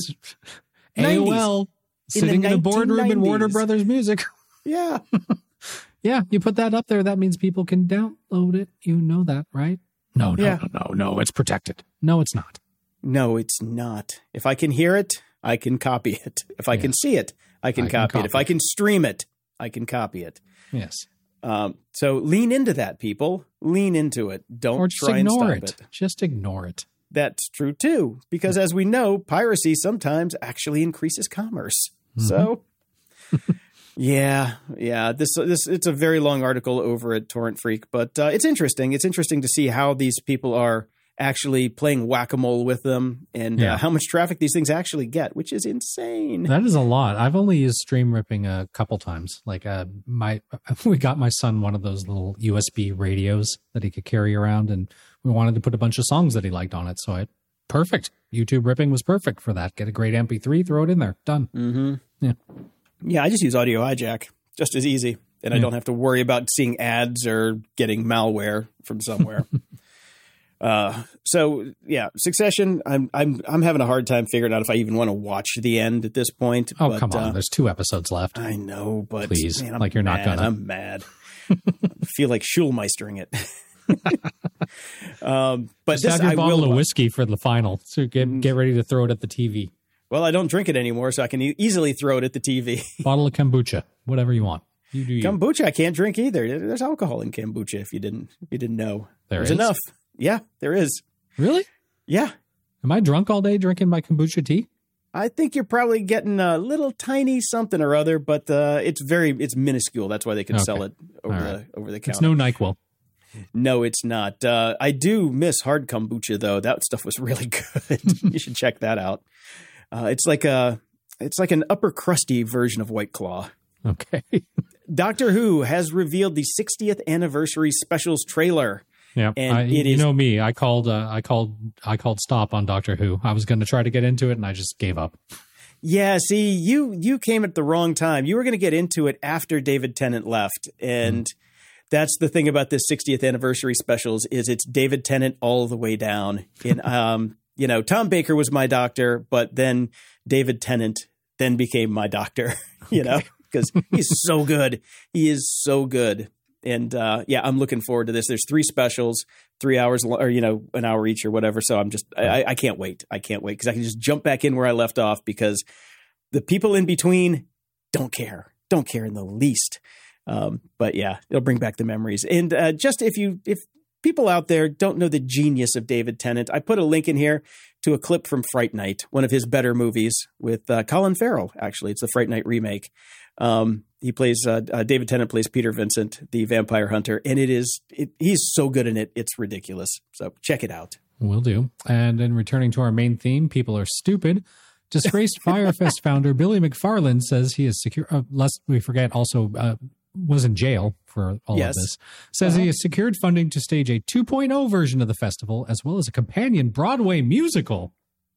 C: A O L sitting in, in a boardroom in Warner Brothers Music.
B: Yeah.
C: Yeah, you put that up there. That means people can download it. You know that, right? No, no,
B: yeah.
C: no, no, no. It's protected. No, it's not.
B: No, it's not. If I can hear it, I can copy it. If I yes. can see it, I can, I copy, can copy it. If I can stream it, I can copy it.
C: Yes.
B: Um, so lean into that, people. Lean into it. Don't
C: or just
B: try and
C: ignore
B: stop
C: it.
B: it.
C: Just ignore it.
B: That's true, too, because as we know, piracy sometimes actually increases commerce. Mm-hmm. So... Yeah, yeah. This this it's a very long article over at Torrent Freak, but uh, it's interesting. It's interesting to see how these people are actually playing whack-a-mole with them and yeah. uh, how much traffic these things actually get, which is insane.
C: That is a lot. I've only used stream ripping a couple times. Like uh, my, we got my son one of those little U S B radios that he could carry around, and we wanted to put a bunch of songs that he liked on it. So I, perfect. YouTube ripping was perfect for that. Get a great M P three, throw it in there, done.
B: Mm-hmm.
C: Yeah.
B: Yeah, I just use Audio Hijack, just as easy. And yeah. I don't have to worry about seeing ads or getting malware from somewhere. uh, so yeah, Succession. I'm I'm I'm having a hard time figuring out if I even want to watch the end at this point.
C: Oh
B: but,
C: come on,
B: uh,
C: there's two episodes left.
B: I know, but
C: please,
B: man,
C: like you're
B: mad.
C: not gonna.
B: I'm mad. I feel like Schulmeistering it. um, but
C: just
B: this,
C: have your
B: I
C: bottle
B: will
C: of
B: watch.
C: whiskey for the final. So get get ready to throw it at the T V.
B: Well, I don't drink it anymore, so I can e- easily throw it at the T V.
C: Bottle of kombucha, whatever you want. You do you.
B: Kombucha, I can't drink either. There's alcohol in kombucha. If you didn't, if you didn't know,
C: there
B: there's
C: is
B: enough. Yeah, there is.
C: Really?
B: Yeah.
C: Am I drunk all day drinking my kombucha tea?
B: I think you're probably getting a little tiny something or other, but uh, it's very it's minuscule. That's why they can okay. sell it over all the right. over the counter.
C: It's no NyQuil.
B: No, it's not. Uh, I do miss hard kombucha though. That stuff was really good. You should check that out. Uh, it's like a, it's like an upper crusty version of White Claw.
C: Okay.
B: Doctor Who has revealed the sixtieth anniversary specials trailer.
C: Yeah,
B: and
C: I,
B: it
C: you
B: is,
C: know me. I called, uh, I called, I called stop on Doctor Who. I was going to try to get into it, and I just gave up.
B: Yeah, see, you you came at the wrong time. You were going to get into it after David Tennant left, and mm. that's the thing about this sixtieth anniversary specials is it's David Tennant all the way down. In um. You know, Tom Baker was my doctor, but then David Tennant then became my doctor, you know, because he's so good. He is so good. And uh, yeah, I'm looking forward to this. There's three specials, three hours or, you know, an hour each or whatever. So I'm just I, I can't wait. I can't wait because I can just jump back in where I left off because the people in between don't care, don't care in the least. Um, but yeah, it'll bring back the memories. And uh, just if you if. people out there don't know the genius of David Tennant, I put a link in here to a clip from Fright Night, one of his better movies with uh, Colin Farrell, actually. It's the Fright Night remake. Um, he plays, uh, uh, David Tennant plays Peter Vincent, the vampire hunter, and it is, it, he's so good in it, it's ridiculous. So check it out.
C: Will do. And then returning to our main theme, people are stupid. Disgraced Firefest founder Billy McFarland says he is secure, uh, lest we forget also, uh, was in jail for all
B: yes.
C: of this, says uh-huh. he has secured funding to stage a two point oh version of the festival, as well as a companion Broadway musical.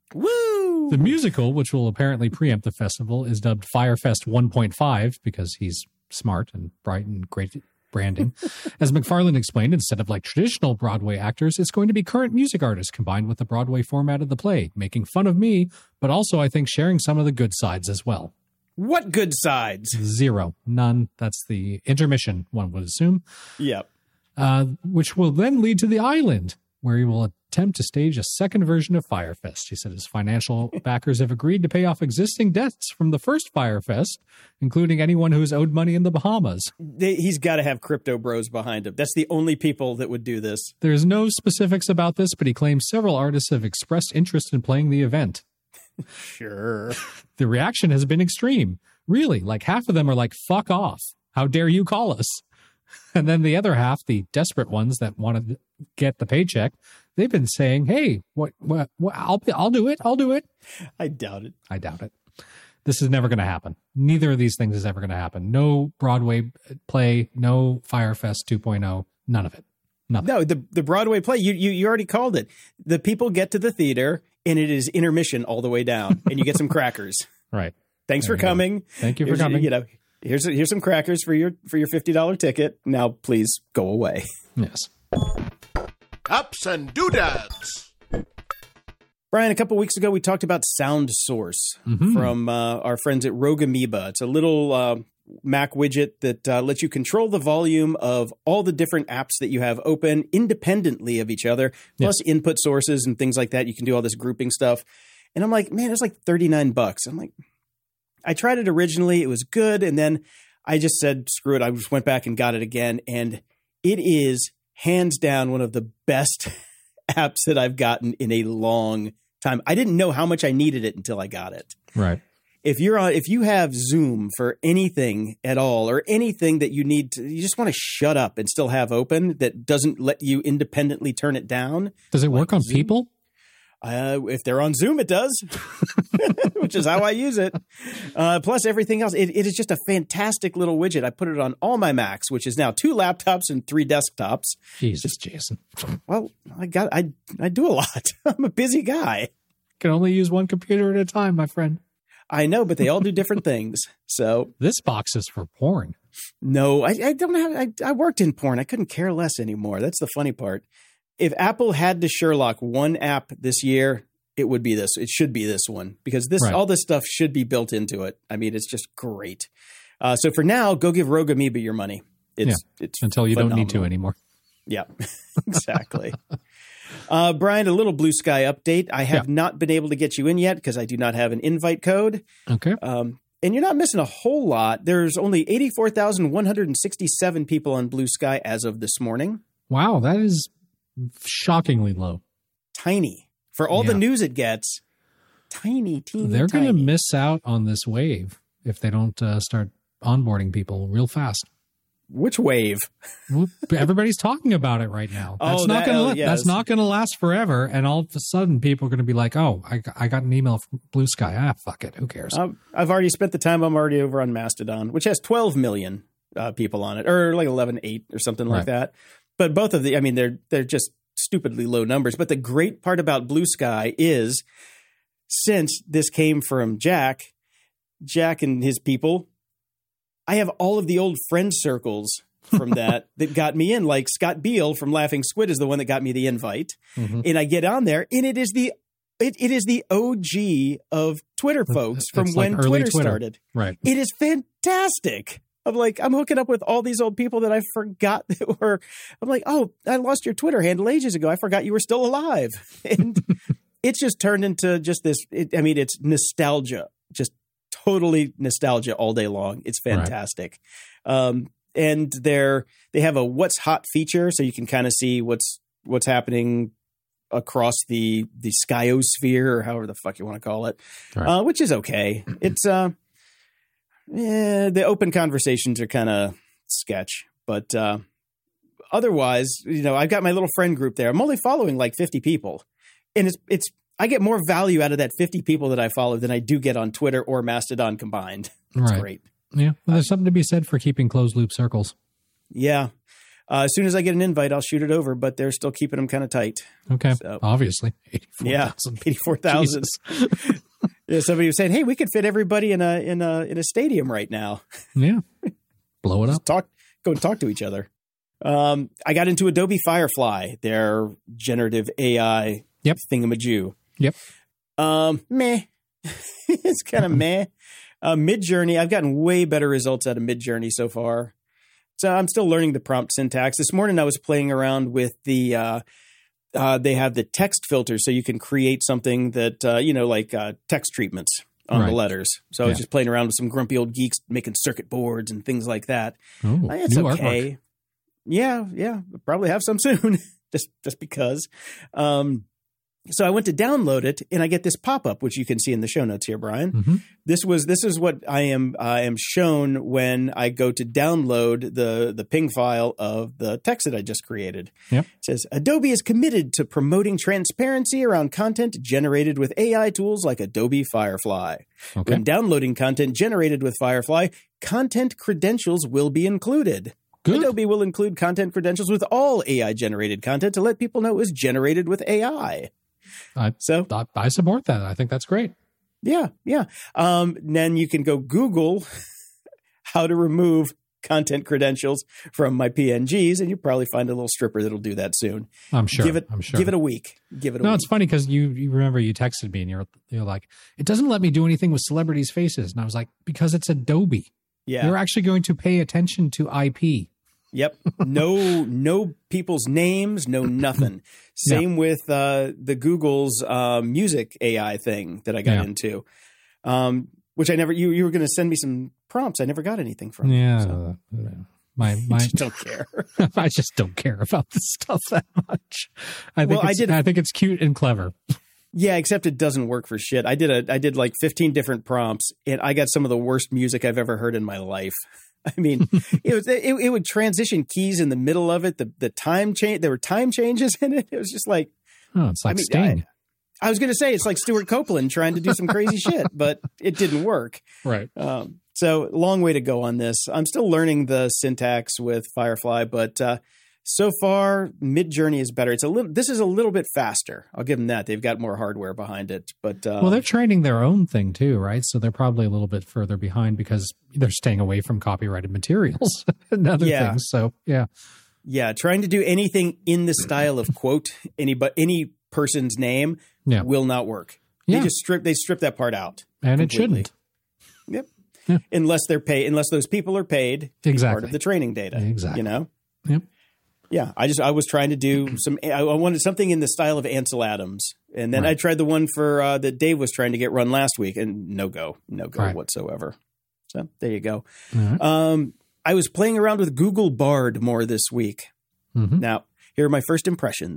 B: Woo!
C: The musical, which will apparently preempt the festival, is dubbed Firefest one point five because he's smart and bright and great branding. As McFarlane explained, instead of like traditional Broadway actors, it's going to be current music artists combined with the Broadway format of the play, making fun of me, but also, I think, sharing some of the good sides as well.
B: What good sides?
C: Zero. None. That's the intermission, one would assume.
B: Yep.
C: Uh, which will then lead to the island, where he will attempt to stage a second version of Firefest. He said his financial backers have agreed to pay off existing debts from the first Firefest, including anyone who has owed money in the Bahamas.
B: They, he's got to have crypto bros behind him. That's the only people that would do this.
C: There's no specifics about this, but he claims several artists have expressed interest in playing the event.
B: Sure.
C: The reaction has been extreme. Really, like half of them are like, fuck off. How dare you call us? And then the other half, the desperate ones that want to get the paycheck, they've been saying, hey, what, what, what I'll, I'll do it. I'll do it.
B: I doubt it.
C: I doubt it. This is never going to happen. Neither of these things is ever going to happen. No Broadway play, no Firefest two point oh, none of it. Nothing.
B: No, the, the Broadway play, you, you, you already called it. The people get to the theater and it is intermission all the way down and you get some crackers.
C: Right.
B: Thanks
C: there
B: for coming.
C: Go. Thank you for
B: here's,
C: coming.
B: You know, here's, here's some crackers for your, for your fifty dollars ticket. Now, please go away.
C: Yes.
A: Ups and doodads.
B: Brian, a couple weeks ago, we talked about Sound Source
C: mm-hmm.
B: from uh, our friends at Rogue Amoeba. It's a little uh, Mac widget that uh, lets you control the volume of all the different apps that you have open independently of each other, plus yeah. input sources and things like that. You can do all this grouping stuff. And I'm like, man, it's like thirty-nine bucks. I'm like, I tried it originally. It was good. And then I just said, screw it. I just went back and got it again. And it is hands down one of the best apps that I've gotten in a long time. I didn't know how much I needed it until I got it.
C: Right.
B: If you're on, if you have Zoom for anything at all, or anything that you need to, you just want to shut up and still have open that doesn't let you independently turn it down.
C: Does it work
B: like
C: on
B: Zoom?
C: people?
B: Uh, if they're on Zoom, it does, which is how I use it. Uh, plus everything else. It, it is just a fantastic little widget. I put it on all my Macs, which is now two laptops and three desktops.
C: Jesus, Jason.
B: Well, I got, I, I do a lot. I'm a busy guy.
C: Can only use one computer at a time, my friend.
B: I know, but they all do different things. So
C: this box is for porn.
B: No, I, I don't have, I, I worked in porn. I couldn't care less anymore. That's the funny part. If Apple had to Sherlock one app this year, it would be this. It should be this one because this, right. all this stuff should be built into it. I mean, it's just great. Uh, so for now, go give Rogue Amoeba your money. It's,
C: yeah,
B: it's
C: until you
B: phenomenal.
C: don't need to anymore.
B: Yeah, exactly. uh, Brian, a little Blue Sky update. I have yeah. not been able to get you in yet because I do not have an invite code.
C: Okay.
B: Um, and you're not missing a whole lot. There's only eighty-four thousand one hundred sixty-seven people on Blue Sky as of this morning.
C: Wow, that is shockingly low.
B: Tiny. For all
C: yeah.
B: the news it gets, tiny, teeny,
C: They're going to
B: tiny.
C: miss out on this wave if they don't uh, start onboarding people real fast.
B: Which wave?
C: Well, everybody's talking about it right now. That's
B: oh,
C: not
B: that,
C: going to
B: oh,
C: let,
B: yes.
C: that's not going to last forever. And all of a sudden, people are going to be like, "Oh, I, I got an email from Blue Sky. Ah, fuck it. Who cares?"
B: Uh, I've already spent the time. I'm already over on Mastodon, which has twelve million uh, people on it, or like eleven point eight or something like right. that. But both of the, I mean, they're they're just stupidly low numbers. But the great part about Blue Sky is, since this came from Jack, Jack and his people, I have all of the old friend circles from that that got me in. Like Scott Beal from Laughing Squid is the one that got me the invite. Mm-hmm. And I get on there, and it is the it, it is the O G of Twitter folks from
C: it's
B: when
C: like early
B: Twitter,
C: Twitter
B: started.
C: Right.
B: It is fantastic. I'm like, I'm hooking up with all these old people that I forgot that were, I'm like, oh, I lost your Twitter handle ages ago. I forgot you were still alive. And it's just turned into just this, it, I mean, it's nostalgia, just totally nostalgia all day long. It's fantastic. Right. Um, and they're, they have a what's hot feature. So you can kind of see what's, what's happening across the, the skyosphere or however the fuck you want to call it, right. uh, which is okay. It's, uh, Yeah, the open conversations are kind of sketch, but uh, otherwise, you know, I've got my little friend group there. I'm only following like fifty people, and it's it's I get more value out of that fifty people that I follow than I do get on Twitter or Mastodon combined. It's
C: right.
B: great.
C: Yeah, well, there's something to be said for keeping closed loop circles.
B: Yeah. Uh, as soon as I get an invite, I'll shoot it over, but they're still keeping them kind of tight.
C: Okay.
B: So,
C: obviously. eighty-four
B: yeah. eighty-four thousand. Yeah, somebody was saying, hey, we could fit everybody in a, in a, in a stadium right now.
C: Yeah. Blow it
B: Just
C: up.
B: Talk, go and talk to each other. Um, I got into Adobe Firefly, their generative A I
C: yep.
B: thingamajoo.
C: Yep.
B: Um, meh. It's kind of meh. Uh, Midjourney, I've gotten way better results out of Midjourney so far. So I'm still learning the prompt syntax. This morning I was playing around with the, uh, uh, they have the text filter so you can create something that, uh, you know, like uh, text treatments on
C: right.
B: the letters. So I was
C: yeah.
B: just playing around with some grumpy old geeks making circuit boards and things like that.
C: Oh,
B: It's
C: new
B: okay.
C: artwork.
B: Yeah, yeah. We'll probably have some soon, just just because. Um, so I went to download it, and I get this pop-up, which you can see in the show notes here, Brian.
C: Mm-hmm.
B: This was this is what I am I am shown when I go to download the the ping file of the text that I just created.
C: Yep.
B: It says Adobe is committed to promoting transparency around content generated with A I tools like Adobe Firefly.
C: Okay.
B: When downloading content generated with Firefly, content credentials will be included.
C: Good.
B: Adobe will include content credentials with all A I-generated content to let people know it was generated with A I.
C: I,
B: So,
C: I, I support that. I think that's great.
B: yeah, yeah. Um, then you can go Google how to remove content credentials from my P N Gs, and you probably find a little stripper that'll do that soon.
C: I'm sure.
B: Give it,
C: I'm sure.
B: Give it a week. Give it a
C: No,
B: week.
C: it's funny because you, you remember you texted me and you're, you're like, it doesn't let me do anything with celebrities' faces. And I was like, because it's Adobe.
B: Yeah.
C: You're actually going to pay attention to I P.
B: Yep. No, no people's names, no nothing. Same
C: Yeah.
B: with uh, the Google's uh, music A I thing that I got
C: Yeah.
B: into, um, which I never. You you were going to send me some prompts. I never got anything from.
C: Yeah.
B: So.
C: uh, My my,
B: I just don't care.
C: I just don't care about this stuff that much. I think
B: Well, I
C: it's,
B: did-
C: I think it's cute and clever.
B: Yeah, except it doesn't work for shit. I did a I did like fifteen different prompts, and I got some of the worst music I've ever heard in my life. I mean, it was it, it would transition keys in the middle of it. The the time change there were time changes in it. It was just like
C: Oh, it's like
B: I mean,
C: Sting.
B: I, I was going to say it's like Stuart Copeland trying to do some crazy shit, but it didn't work.
C: Right.
B: Um, so long way to go on this. I'm still learning the syntax with Firefly, but uh, so far Midjourney is better. It's a little. This is a little bit faster. I'll give them that. They've got more hardware behind it. But uh,
C: Well, they're training their own thing too, right? So they're probably a little bit further behind because they're staying away from copyrighted materials and other
B: Yeah.
C: things. So yeah,
B: yeah, trying to do anything in the style of quote any but any person's name
C: yeah,
B: will not work.
C: Yeah.
B: They just strip. They strip that part out,
C: and it
B: completely.
C: shouldn't.
B: Yep.
C: Yeah.
B: Unless they're paid. Unless those people are paid to be
C: Exactly.
B: part of the training data.
C: Exactly.
B: You know.
C: Yep.
B: Yeah, I just I was trying to do some. I wanted something in the style of Ansel Adams, and then
C: Right.
B: I tried the one for uh, that Dave was trying to get run last week, and no go, no go
C: Right.
B: whatsoever. So there you go.
C: All right.
B: Um, I was playing around with Google Bard more this week.
C: Mhm.
B: Now, here are my first impressions.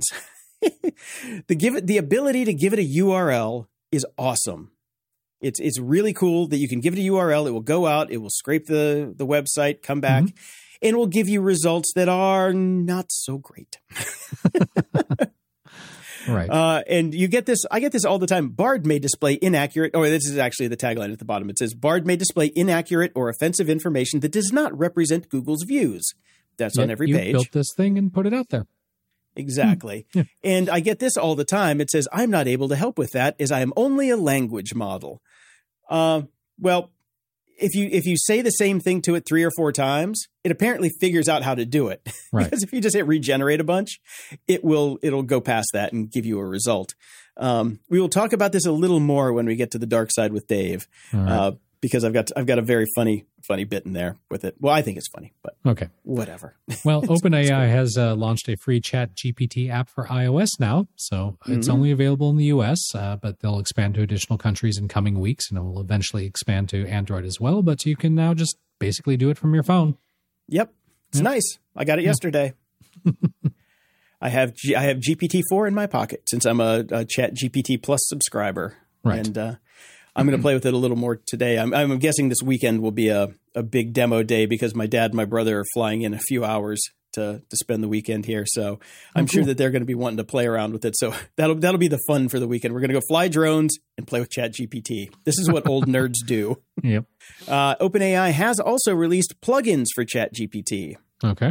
B: the give it the ability to give it a U R L is awesome. It's it's really cool that you can give it a U R L. It will go out. It will scrape the the website, come back, and it will give you results that are not so great.
C: Right.
B: Uh, and you get this, I get this all the time. Bard may display inaccurate, or this is actually the tagline at the bottom. It says, Bard may display inaccurate or offensive information that does not represent Google's views. That's on
C: Yet
B: every
C: you
B: page.
C: built this thing and put it out there.
B: Exactly.
C: Yeah.
B: And I get this all the time. It says, I'm not able to help with that as I am only a language model. Uh, well, if you if you say the same thing to it three or four times, it apparently figures out how to do it.
C: Right.
B: Because if you just hit regenerate a bunch, it will it'll go past that and give you a result. Um, we will talk about this a little more when we get to the dark side with Dave,
C: All right.
B: uh, because I've got I've got a very funny funny bit in there with it. Well, I think it's funny, but
C: Okay.
B: whatever.
C: Well,
B: It's-
C: OpenAI
B: it's cool.
C: has uh, launched a free Chat G P T app for iOS now. So it's
B: Mhm.
C: only available in the U S, uh, but they'll expand to additional countries in coming weeks, and it will eventually expand to Android as well. But you can now just basically do it from your phone.
B: Yep, it's
C: Yep.
B: nice. I got it yesterday. I have G- I have G P T four in my pocket since I'm a, a Chat G P T Plus subscriber,
C: Right.
B: and uh, I'm going to play with it a little more today. I'm, I'm guessing this weekend will be a, a big demo day because my dad and my brother are flying in a few hours to to spend the weekend here. So I'm
C: Oh,
B: sure
C: cool.
B: that they're going to be wanting to play around with it. So that'll that'll be the fun for the weekend. We're going to go fly drones and play with Chat G P T. This is what old nerds do.
C: Yep.
B: Uh, OpenAI has also released plugins for Chat G P T.
C: Okay.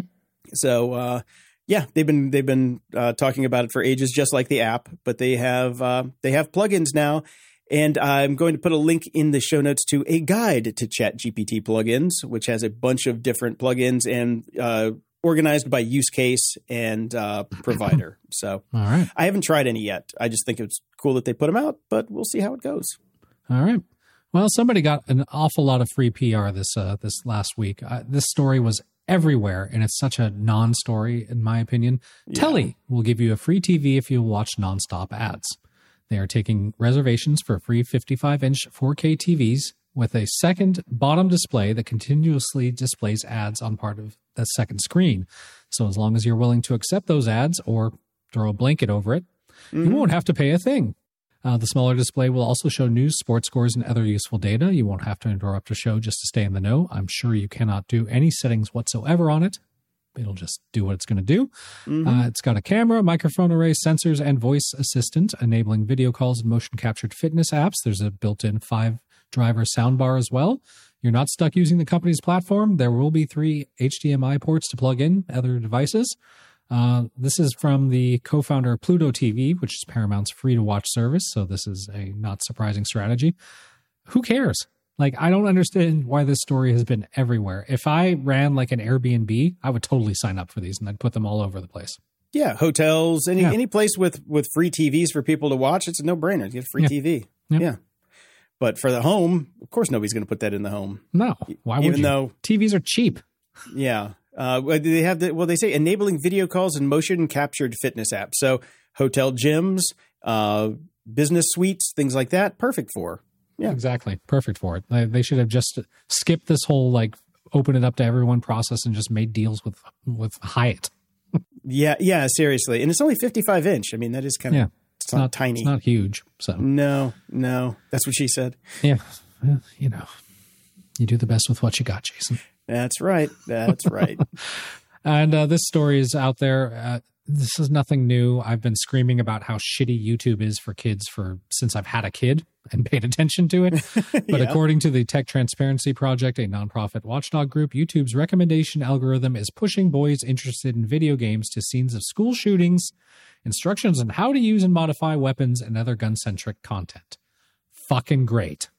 B: So, uh, yeah, they've been they've been uh, talking about it for ages, just like the app. But they have uh, they have plugins now, and I'm going to put a link in the show notes to a guide to ChatGPT plugins, which has a bunch of different plugins and uh, organized by use case and uh, provider. So,
C: all right,
B: I haven't tried any yet. I just think it's cool that they put them out, but we'll see how it goes.
C: All right. Well, somebody got an awful lot of free P R this uh, this last week. Uh, this story was everywhere, and it's such a non-story, in my opinion. Yeah. Telly will give you a free T V if you watch nonstop ads. They are taking reservations for free fifty-five inch four K T Vs with a second bottom display that continuously displays ads on part of that second screen. So as long as you're willing to accept those ads or throw a blanket over it, mm-hmm. you won't have to pay a thing. Uh, the smaller display will also show news, sports scores, and other useful data. You won't have to interrupt a show just to stay in the know. I'm sure you cannot do any settings whatsoever on it. It'll just do what it's going to do. Mm-hmm. Uh, it's got a camera, microphone array, sensors, and voice assistant, enabling video calls and motion-captured fitness apps. There's a built-in five-driver soundbar as well. You're not stuck using the company's platform. There will be three H D M I ports to plug in other devices. Uh, this is from the co-founder of Pluto T V, which is Paramount's free-to-watch service. So this is a not surprising strategy. Who cares? Like, I don't understand why this story has been everywhere. If I ran like an Airbnb, I would totally sign up for these and I'd put them all over the place.
B: Yeah, hotels, any yeah. any place with, with free T Vs for people to watch, it's a no-brainer. You get free
C: yeah.
B: T V.
C: Yeah.
B: yeah. But for the home, of course nobody's going to put that in the home.
C: No. Why would
B: Even
C: you?
B: though
C: T Vs are cheap.
B: Yeah. Uh, they have the, well, they say enabling video calls and motion captured fitness apps. So hotel gyms, uh, business suites, things like that. Perfect for. Yeah,
C: exactly. Perfect for it. They, they should have just skipped this whole, like, open it up to everyone process and just made deals with, with Hyatt.
B: yeah. Yeah. Seriously. And it's only fifty-five inch. I mean, that is kind of,
C: yeah,
B: it's,
C: it's
B: not,
C: not
B: tiny.
C: It's not huge. So
B: no, no, that's what she said.
C: Yeah. Well, you know, you do the best with what you got, Jason.
B: That's right. That's right.
C: And uh, this story is out there. Uh, this is nothing new. I've been screaming about how shitty YouTube is for kids for since I've had a kid and paid attention to it. But yeah. according to the Tech Transparency Project, a nonprofit watchdog group, YouTube's recommendation algorithm is pushing boys interested in video games to scenes of school shootings, instructions on how to use and modify weapons, and other gun-centric content. Fucking great.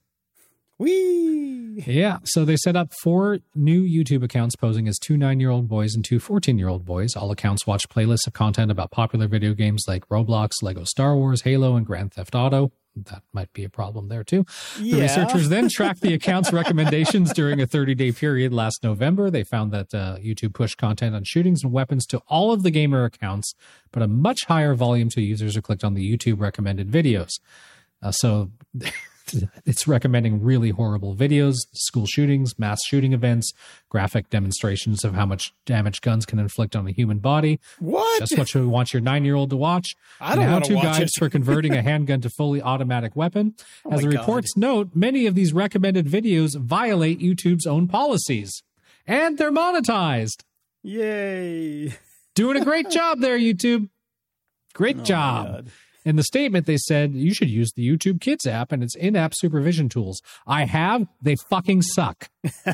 B: Whee!
C: Yeah, so they set up four new YouTube accounts posing as two nine-year-old boys and two fourteen-year-old boys. All accounts watch playlists of content about popular video games like Roblox, Lego Star Wars, Halo, and Grand Theft Auto. That might be a problem there, too.
B: Yeah.
C: The researchers then tracked the account's recommendations during a thirty-day period last November. They found that uh, YouTube pushed content on shootings and weapons to all of the gamer accounts, but a much higher volume to users who clicked on the YouTube recommended videos. Uh, so... It's recommending really horrible videos, school shootings, mass shooting events, graphic demonstrations of how much damage guns can inflict on a human body.
B: What?
C: That's what you want your nine-year-old to watch.
B: I don't want to watch
C: how-to guides
B: it.
C: for converting a handgun to fully automatic weapon.
B: Oh
C: As the
B: God.
C: reports note, many of these recommended videos violate YouTube's own policies. And they're monetized.
B: Yay.
C: Doing a great job there, YouTube. Great
B: Oh,
C: job. In the statement, they said you should use the YouTube Kids app and its in-app supervision tools. I have. They fucking suck.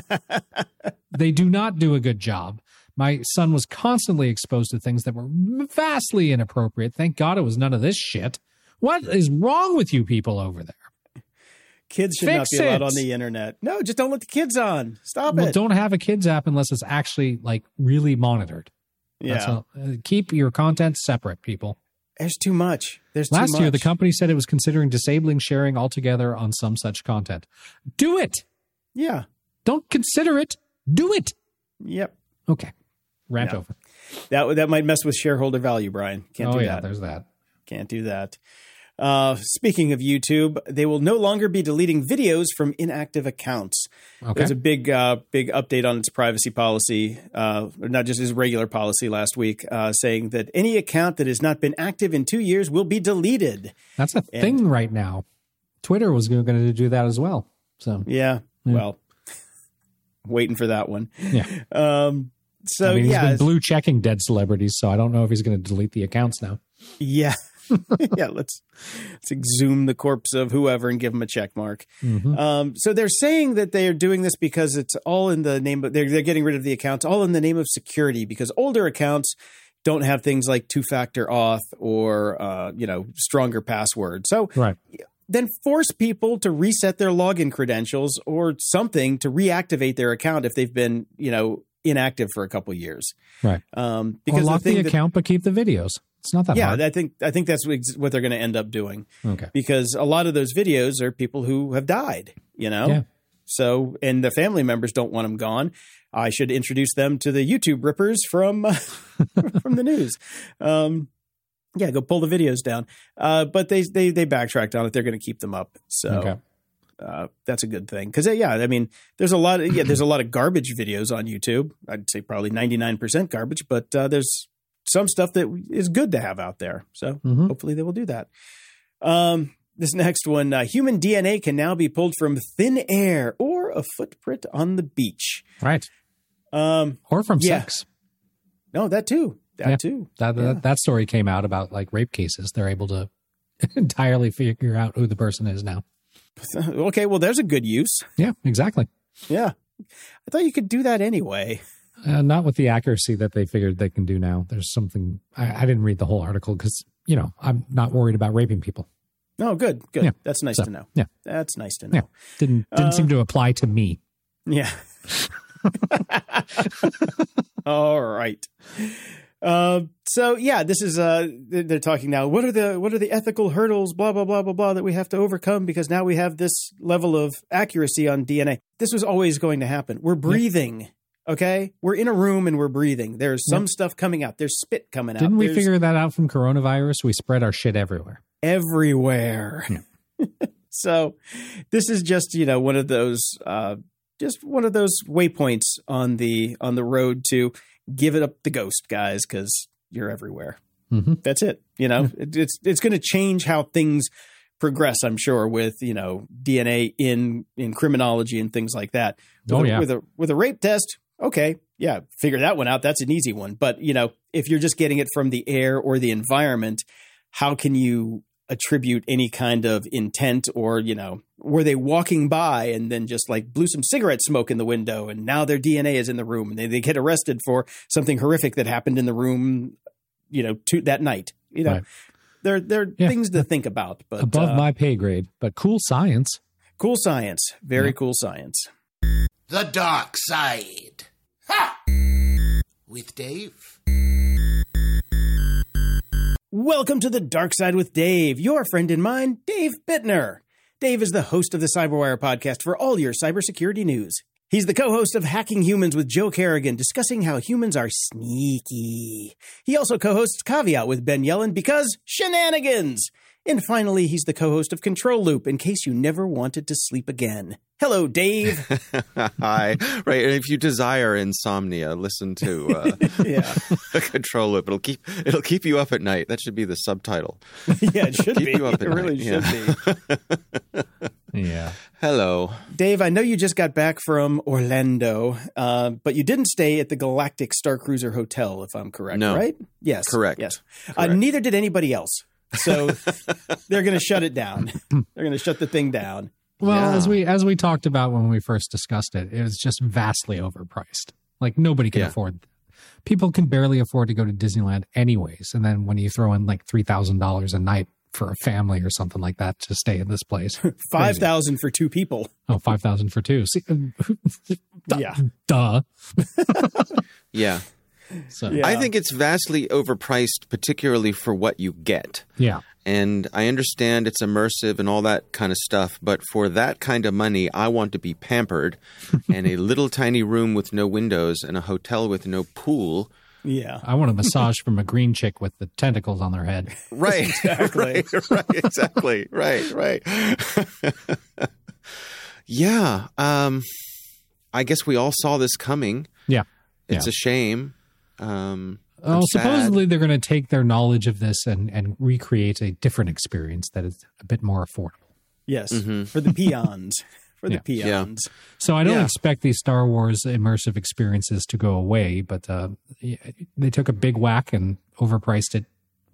C: They do not do a good job. My son was constantly exposed to things that were vastly inappropriate. Thank God it was none of this shit. What is wrong with you people over there?
B: Kids should
C: Fix
B: not be allowed
C: it.
B: on the internet. No, just don't let the kids on. Stop
C: Well,
B: it.
C: don't have a Kids app unless it's actually like really monitored. That's
B: Yeah.
C: all. Uh, keep your content separate, people.
B: There's too much. There's too
C: Last
B: much.
C: year, the company said it was considering disabling sharing altogether on some such content. Do it.
B: Yeah.
C: Don't consider it. Do it.
B: Yep.
C: Okay. Rant
B: Yeah.
C: over.
B: That that might mess with shareholder value, Brian. Can't
C: oh,
B: do
C: yeah,
B: that.
C: there's that.
B: Can't do that. Uh, speaking of YouTube, they will no longer be deleting videos from inactive accounts.
C: Okay.
B: There's a big, uh, big update on its privacy policy, uh, not just its regular policy last week, uh, saying that any account that has not been active in two years will be deleted.
C: That's a
B: And-
C: thing right now. Twitter was going to do that as well. So
B: Yeah.
C: Yeah.
B: Well, waiting for that one.
C: yeah.
B: Um, so
C: I mean,
B: yeah,
C: he's been blue checking dead celebrities, so I don't know if he's going to delete the accounts now.
B: yeah. yeah, let's let's exhume the corpse of whoever and give them a check mark.
C: Mm-hmm.
B: Um, so they're saying that they are doing this because it's all in the name of they're they're getting rid of the accounts, all in the name of security, because older accounts don't have things like two-factor auth or uh, you know stronger passwords. So
C: right.
B: then force people to reset their login credentials or something to reactivate their account if they've been you know inactive for a couple of years.
C: Right.
B: Um,
C: Because
B: because
C: or lock
B: the,
C: the,
B: the
C: account, but keep the videos. It's not that
B: yeah,
C: hard.
B: I think I think that's what they're going to end up doing.
C: Okay.
B: Because a lot of those videos are people who have died, you know?
C: Yeah.
B: So, and the family members don't want them gone. I should introduce them to the YouTube rippers from, uh, from the news. Um, yeah, go pull the videos down. Uh, but they, they, they backtracked on it. They're going to keep them up. So
C: Okay.
B: uh, that's a good thing. Cause yeah, I mean, there's a lot of, yeah, there's a lot of garbage videos on YouTube. I'd say probably ninety-nine percent garbage, but uh, there's some stuff that is good to have out there. So
C: Mhm.
B: hopefully they will do that. Um, this next one, uh, human D N A can now be pulled from thin air or a footprint on the beach.
C: Right.
B: Um,
C: Or from
B: yeah.
C: sex.
B: no, that too. That
C: Yeah.
B: too.
C: That,
B: Yeah.
C: that that story came out about like rape cases. They're able to entirely figure out who the person is now.
B: Okay, well, there's a good use.
C: Yeah, exactly.
B: Yeah. I thought you could do that anyway.
C: Uh, not with the accuracy that they figured they can do now. There's something I, I didn't read the whole article because you know I'm not worried about raping people.
B: Oh, good, good.
C: Yeah.
B: That's nice
C: So,
B: to know.
C: yeah.
B: That's nice to
C: Yeah,
B: know.
C: didn't didn't
B: Uh,
C: seem to apply to me.
B: Yeah. All right. Uh, so yeah, this is uh, they're talking now. What are the what are the ethical hurdles? Blah blah blah blah blah that we have to overcome because now we have this level of accuracy on D N A. This was always going to happen. We're breathing. Okay, we're in a room and we're breathing. There's some
C: Yep.
B: stuff coming out. There's spit coming out.
C: Didn't we
B: There's
C: figure that out from coronavirus? We spread our shit everywhere.
B: everywhere? So this is just you know one of those uh, just one of those waypoints on the on the road to give it up the ghost, guys, because you're everywhere.
C: Mm-hmm.
B: That's it. You know, it, it's it's going to change how things progress. I'm sure with you know D N A in in criminology and things like that. With
C: Oh,
B: a,
C: yeah.
B: With a with a rape test, okay, yeah, figure that one out. That's an easy one. But you know, if you're just getting it from the air or the environment, how can you attribute any kind of intent or you know were they walking by and then just like blew some cigarette smoke in the window and now their D N A is in the room and they, they get arrested for something horrific that happened in the room, you know, to that night. You know,
C: Right.
B: there there are
C: Yeah.
B: things to think about. But
C: Above
B: uh,
C: my pay grade, but cool science.
B: cool science, very
C: Yeah.
B: cool science.
A: The Dark Side. Ha! With Dave.
B: Welcome to the Dark Side with Dave, your friend and mine, Dave Bittner. Dave is the host of the Cyberwire podcast for all your cybersecurity news. He's the co-host of Hacking Humans with Joe Kerrigan, discussing how humans are sneaky. He also co-hosts Caveat with Ben Yellen because shenanigans. And finally, he's the co-host of Control Loop, in case you never wanted to sleep again. Hello, Dave.
E: Hi. Right. And if you desire insomnia, listen to uh,
B: Yeah,
E: Control Loop. It'll keep it'll keep you up at night. That should be the subtitle.
B: yeah, it should
E: Keep
B: be.
E: you up
B: It
E: at
B: really
E: night.
B: should
E: Yeah.
B: be.
C: Yeah.
E: Hello.
B: Dave, I know you just got back from Orlando, uh, but you didn't stay at the Galactic Star Cruiser Hotel, if I'm correct,
E: No.
B: right? Yes.
E: Correct.
B: Yes. Uh,
E: Correct.
B: neither did anybody else. So they're going to shut it down. They're going to shut the thing down.
C: Well,
E: Yeah.
C: as we as we talked about when we first discussed it, it was just vastly overpriced. Like nobody can
E: Yeah.
C: afford. People can barely afford to go to Disneyland anyways, and then when you throw in like three thousand dollars a night for a family or something like that to stay in this place,
B: five thousand for two people.
C: oh, five thousand for two. See,
B: Yeah.
C: duh.
E: Yeah.
C: So
B: Yeah.
E: I think it's vastly overpriced, particularly for what you get.
C: yeah,
E: And I understand it's immersive and all that kind of stuff, but for that kind of money, I want to be pampered and a little tiny room with no windows and a hotel with no pool.
B: Yeah.
C: I want a massage from a green chick with the tentacles on their head.
E: Right.
B: Exactly.
E: right. Right. Exactly. Right. Right. yeah. Um, I guess we all saw this coming.
C: Yeah.
E: It's
C: Yeah.
E: a shame. Um,
C: Oh,
E: I'm sad.
C: supposedly they're going to take their knowledge of this and, and recreate a different experience that is a bit more affordable.
B: Yes.
E: Mhm.
B: For the peons. For the
C: Yeah.
B: peons.
C: So I don't
E: Yeah.
C: expect these Star Wars immersive experiences to go away, but uh, yeah, they took a big whack and overpriced it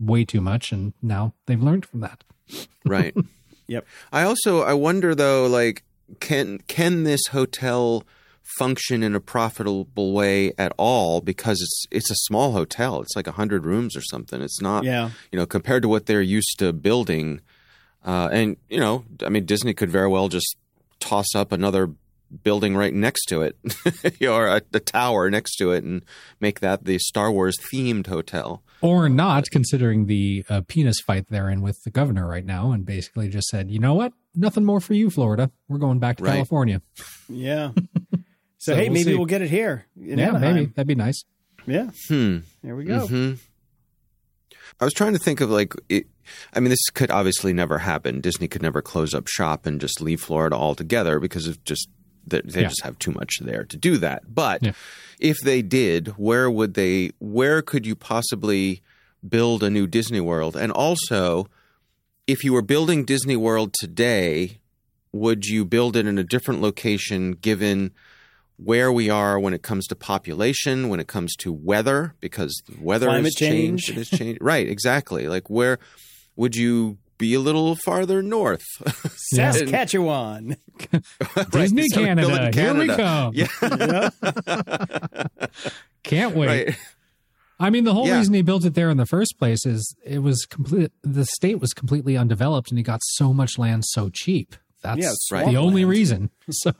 C: way too much, and now they've learned from that.
E: Right.
B: Yep.
E: I also I wonder though, like, can can this hotel function in a profitable way at all? Because it's it's a small hotel. It's like a hundred rooms or something. It's not,
B: Yeah.
E: you know, compared to what they're used to building. Uh, and you know, I mean, Disney could very well just toss up another building right next to it, or a, a tower next to it, and make that the Star Wars themed hotel.
C: Or not, considering the uh, penis fight they're in with the governor right now, and basically just said, you know what? Nothing more for you, Florida. We're going back to
E: Right.
C: California.
B: Yeah. So,
C: So
B: hey,
C: we'll
B: maybe
C: see.
B: we'll get it here. In
C: Yeah,
B: Anaheim.
C: maybe. That'd be nice.
B: Yeah.
E: Hmm.
B: There we go.
E: hmm I was trying to think of like, it, I mean, this could obviously never happen. Disney could never close up shop and just leave Florida altogether because of just they, they
C: Yeah.
E: just have too much there to do that. But
C: Yeah.
E: if they did, where would they? Where could you possibly build a new Disney World? And also, if you were building Disney World today, would you build it in a different location given where we are when it comes to population, when it comes to weather, because the weather
B: Climate
E: has changed.
B: change.
E: It has changed. Right, exactly. Like, where would you be a little farther north?
C: Yeah.
B: Saskatchewan.
C: Disney
E: so build it in
C: Canada. Here we
E: Canada.
C: come.
E: Yeah,
C: Can't wait.
E: right.
C: I mean, the whole
E: Yeah.
C: reason he built it there in the first place is it was complete. The state was completely undeveloped, and he got so much land so cheap. That's
B: Yeah,
E: Right.
C: the only
B: swampland.
C: reason. So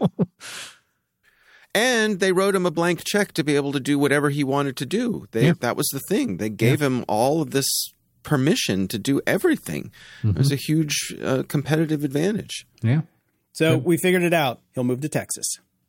E: And they wrote him a blank check to be able to do whatever he wanted to do. They,
C: Yeah.
E: That was the thing. They gave him all of this permission to do everything. It was a huge uh, competitive advantage.
C: yeah,
B: So we figured it out. He'll move to Texas.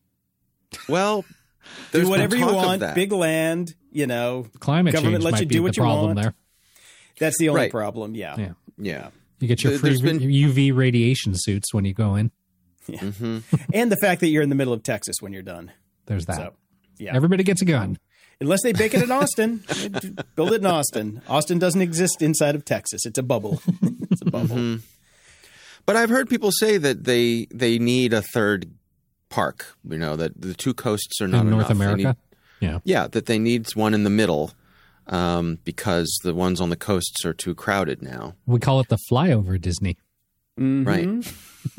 E: Well, there's
B: Do whatever
E: been
B: you
E: talk of
B: want.
E: that.
B: Big land, you know.
C: climate
B: Government
C: change
B: lets
C: might
B: you
C: be
B: do
C: the
B: what you
C: problem
B: want.
C: there.
B: That's the only
E: Right.
B: problem. Yeah.
C: Yeah,
E: Yeah.
C: you get your
E: There-
C: free
E: there's been-
C: U V radiation suits when you go in.
E: hmm
B: And the fact that you're in the middle of Texas when you're done.
C: There's that.
B: So, yeah.
C: Everybody gets a gun.
B: Unless they bake it in Austin. Build it in Austin. Austin doesn't exist inside of Texas. It's a bubble. It's a bubble.
E: Mm-hmm. But I've heard people say that they they need a third park. You know, that the two coasts are not
C: in North
E: enough. They
C: America.
E: need-
C: Yeah.
E: yeah, that they need one in the middle um, because the ones on the coasts are too crowded now.
C: We call it the flyover Disney.
B: Mhm.
E: Right.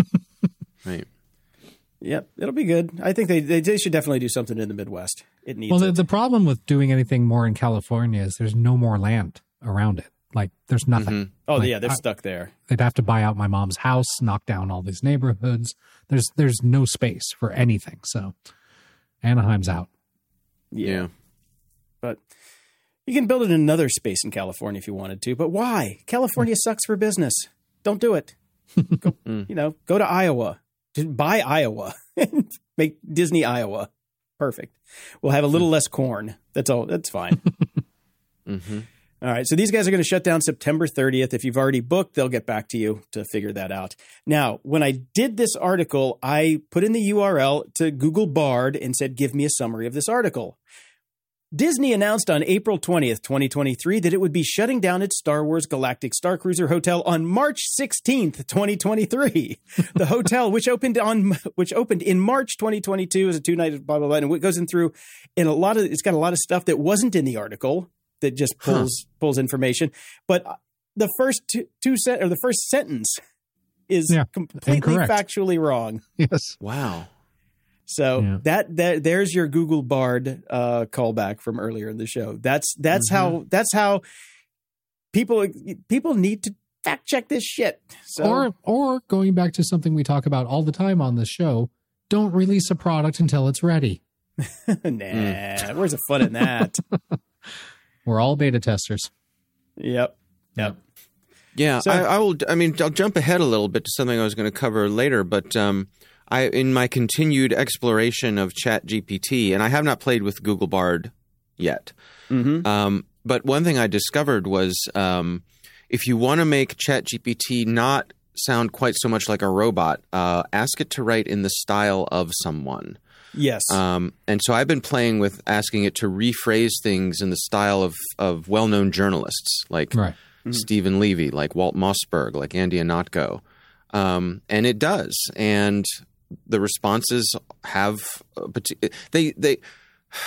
E: Right.
B: Yep. It'll be good. I think they, they they should definitely do something in the Midwest. It needs
C: Well, the,
B: it.
C: the problem with doing anything more in California is there's no more land around it. Like, there's nothing.
B: Oh,
C: like,
B: yeah. They're
C: I-
B: stuck there.
C: They'd have to buy out my mom's house, knock down all these neighborhoods. There's there's no space for anything. So Anaheim's out.
B: Yeah.
E: Yeah.
B: But you can build it in another space in California if you wanted to. But why? California sucks for business. Don't do it. Go, you know, go to Iowa. Just buy Iowa and make Disney Iowa. Perfect. We'll have a little less corn. That's all. That's fine.
E: hmm
B: All right. So these guys are going to shut down September thirtieth. If you've already booked, they'll get back to you to figure that out. Now, when I did this article, I put in the U R L to Google Bard and said, give me a summary of this article. Disney announced on April twentieth, twenty twenty-three, that it would be shutting down its Star Wars Galactic Starcruiser Hotel on March sixteenth, twenty twenty-three. The hotel, which opened on which opened in March twenty twenty-two, as a two-night blah blah blah, and it goes in through, and a lot of it's got a lot of stuff that wasn't in the article that just pulls huh. pulls information. But the first two, two set or the first sentence is
C: Yeah,
B: completely
C: incorrect.
B: factually wrong.
C: Yes.
E: Wow.
B: So
C: Yeah.
B: that, that there's your Google Bard uh, callback from earlier in the show. That's that's
E: Mm-hmm.
B: how that's how people people need to fact check this shit. So
C: Or or going back to something we talk about all the time on the show, don't release a product until it's ready.
B: nah, where's the fun in that?
C: We're all beta testers.
B: Yep, yep.
E: Yeah,
B: So-
E: I, I will. I mean, I'll jump ahead a little bit to something I was going to cover later, but um, I, in my continued exploration of ChatGPT, and I have not played with Google Bard yet.
B: Mm-hmm.
E: Um, but one thing I discovered was um, if you want to make ChatGPT not sound quite so much like a robot, uh, ask it to write in the style of someone.
B: Yes.
E: Um, and so I've been playing with asking it to rephrase things in the style of, of well-known journalists like
C: Right.
E: Stephen Levy, like Walt Mossberg, like Andy Ihnatko. Um, and it does. And the responses have – they they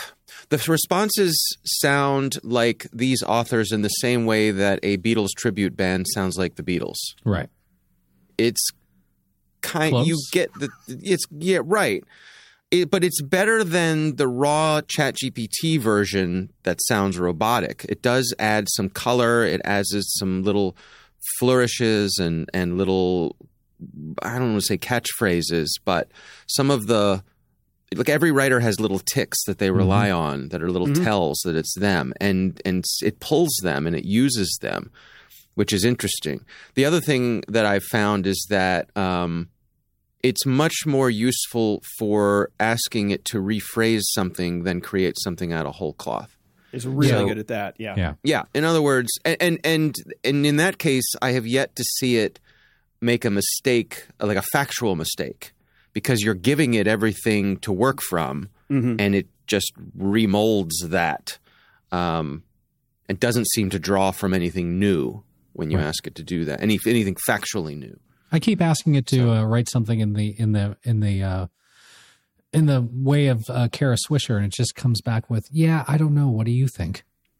E: the responses sound like these authors in the same way that a Beatles tribute band sounds like the Beatles.
C: Right.
E: It's kind
C: Close.
E: you get the it's yeah right. It, but it's better than the raw ChatGPT version that sounds robotic. It does add some color. It adds some little flourishes and and little, I don't want to say catchphrases, but some of the, like every writer has little ticks that they rely mm-hmm. on that are little mm-hmm. tells that it's them, and and it pulls them and it uses them, which is interesting. The other thing that I've found is that um, it's much more useful for asking it to rephrase something than create something out of whole cloth.
B: It's really
E: so,
B: good at that. Yeah.
C: Yeah.
E: Yeah. In other words, and, and and and in that case, I have yet to see it make a mistake, like a factual mistake, because you're giving it everything to work from, mm-hmm. and it just remolds that. Um, it doesn't seem to draw from anything new when you right. ask it to do that. Any anything factually new.
C: I keep asking it to so. uh, write something in the in the in the uh, in the way of uh, Kara Swisher, and it just comes back with, "Yeah, I don't know. What do you think?"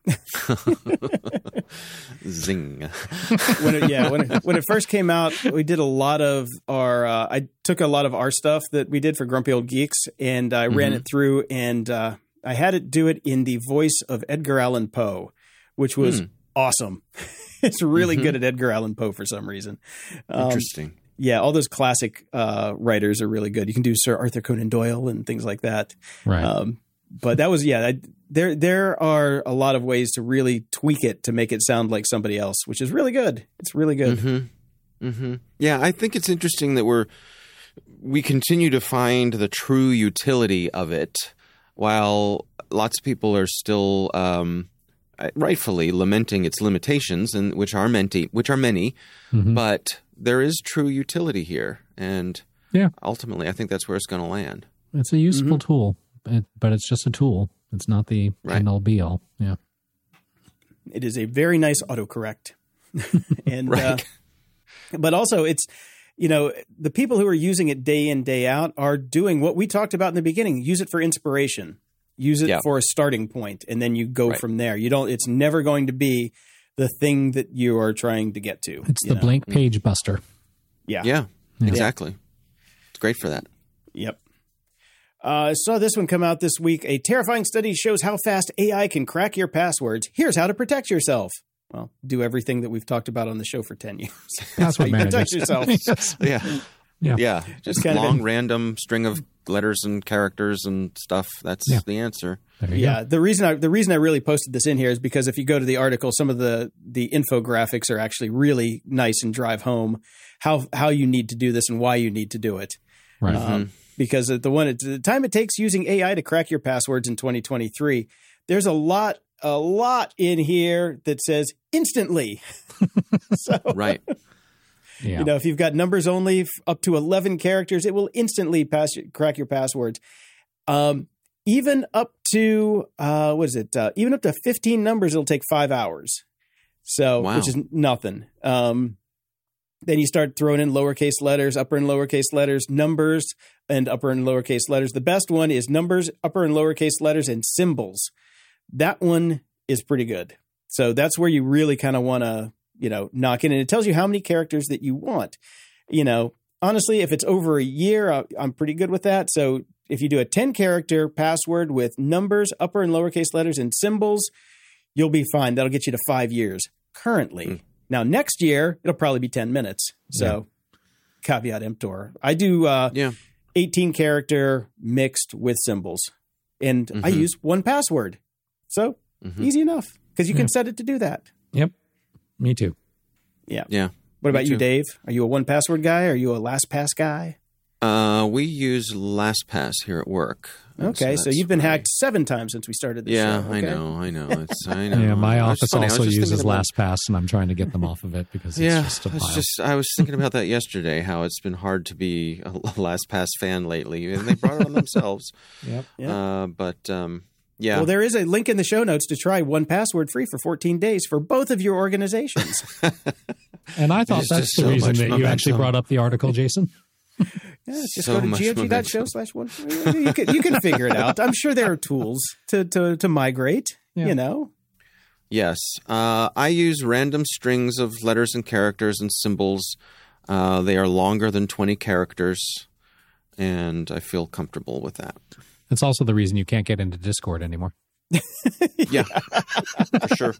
E: Zing.
B: when it, yeah, when it, when it first came out, we did a lot of our. Uh, I took a lot of our stuff that we did for Grumpy Old Geeks, and I mm-hmm. ran it through, and uh, I had it do it in the voice of Edgar Allan Poe, which was mm. awesome. It's really mm-hmm. good at Edgar Allan Poe for some reason. Um,
E: Interesting.
B: Yeah, all those classic uh, writers are really good. You can do Sir Arthur Conan Doyle and things like that.
C: Right.
B: Um, but that was, yeah, I, there there are a lot of ways to really tweak it to make it sound like somebody else, which is really good. It's really good.
E: Mm-hmm. Mm-hmm. Yeah, I think it's interesting that we're we continue to find the true utility of it, while lots of people are still um, rightfully lamenting its limitations, and which are many, which are many, mm-hmm. but there is true utility here, and
C: yeah.
E: ultimately, I think that's where it's going to land.
C: It's a useful mm-hmm. tool, it, but it's just a tool. It's not the
E: right.
C: end all be all. Yeah,
B: it is a very nice autocorrect, and
E: right.
B: uh, but also it's, you know, the people who are using it day in, day out are doing what we talked about in the beginning. Use it for inspiration. Use it yeah. for a starting point, and then you go right. from there. You don't. It's never going to be the thing that you are trying to get to.
C: It's the know? blank page buster.
B: Yeah.
E: yeah. Yeah, exactly. It's great for that.
B: Yep. Uh, I saw this one come out this week. A terrifying study shows how fast A I can crack your passwords. Here's how to protect yourself. Well, do everything that we've talked about on the show for ten years. That's how you protect yourself.
E: yes. Yeah.
C: Yeah.
E: Yeah. Just
B: kind
E: long,
B: of
E: random string of letters and characters and stuff. That's yeah. the answer.
B: Yeah. Go. The reason I the reason I really posted this in here is because if you go to the article, some of the the infographics are actually really nice and drive home how how you need to do this and why you need to do it.
C: Right.
B: Um,
E: mm-hmm.
B: Because at the one at the time it takes using A I to crack your passwords in twenty twenty-three, there's a lot a lot in here that says instantly. so,
E: right.
C: Yeah.
B: You know, if you've got numbers only f- up to eleven characters, it will instantly pass crack your passwords. Um, even up to uh, what is it? Uh, even up to fifteen numbers, it'll take five hours. So,
E: wow.
B: which is nothing. Um, then you start throwing in lowercase letters, upper and lowercase letters, numbers, and upper and lowercase letters. The best one is numbers, upper and lowercase letters, and symbols. That one is pretty good. So that's where you really kind of want to, you know, knock in. And it tells you how many characters that you want. You know, honestly, if it's over a year, I'm pretty good with that. So if you do a ten character password with numbers, upper and lowercase letters, and symbols, you'll be fine. That'll get you to five years currently. Mm. Now, next year, it'll probably be ten minutes. So yeah. caveat emptor. I do uh,
E: yeah.
B: eighteen character mixed with symbols. And mm-hmm. I use one password. So mm-hmm. easy enough because you yeah. can set it to do that.
C: Yep. Me too.
B: Yeah.
E: Yeah.
B: What about
E: Me
B: you,
E: too.
B: Dave? Are you a one password guy? Are you a LastPass guy?
E: Uh, we use LastPass here at work.
B: Okay, so, so you've been why. hacked seven times since we started this
E: yeah,
B: show. Okay.
E: I know, I know. It's I know.
C: Yeah, my office
E: funny.
C: also uses
E: about...
C: LastPass, and I'm trying to get them off of it because it's
E: yeah,
C: just a pile.
E: Just, I was thinking about that yesterday, how it's been hard to be a LastPass fan lately, and they brought it on themselves.
C: Yep.
B: yep.
E: Uh, but um, yeah.
B: Well, there is a link in the show notes to try one password free for fourteen days for both of your organizations.
C: And I thought that's the
E: so
C: reason that
E: momentum.
C: you actually brought up the article, Jason.
B: Yeah, just
E: So
B: go to
E: much
B: G O G dot show
E: momentum.
B: slash one. You can you can figure it out. I'm sure there are tools to to to migrate.
C: Yeah.
B: You know.
E: Yes. Uh, I use random strings of letters and characters and symbols. Uh, they are longer than twenty characters, and I feel comfortable with that.
C: It's also the reason you can't get into Discord anymore.
E: Yeah, for sure.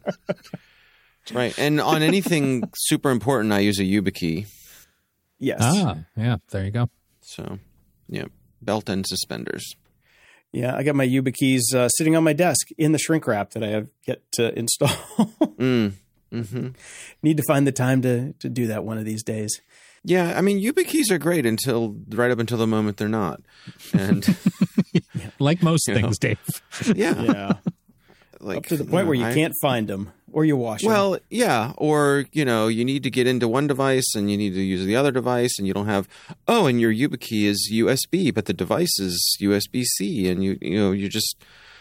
E: Right. And on anything super important, I use a YubiKey.
B: Yes.
C: Ah, yeah, there you go.
E: So, yeah, belt and suspenders.
B: Yeah, I got my YubiKeys uh, sitting on my desk in the shrink wrap that I have yet to install.
E: Mm. Mm-hmm.
B: Need to find the time to to do that one of these days.
E: Yeah, I mean, YubiKeys are great until right up until the moment they're not. And
C: Like most
E: You
C: things,
E: know.
C: Dave.
E: yeah,
B: Yeah,
E: like
B: up to the point where you
E: I-
B: can't find them or you wash them.
E: Well, yeah, or you know, you need to get into one device and you need to use the other device, and you don't have. Oh, and your YubiKey is U S B, but the device is U S B C, and you you know you just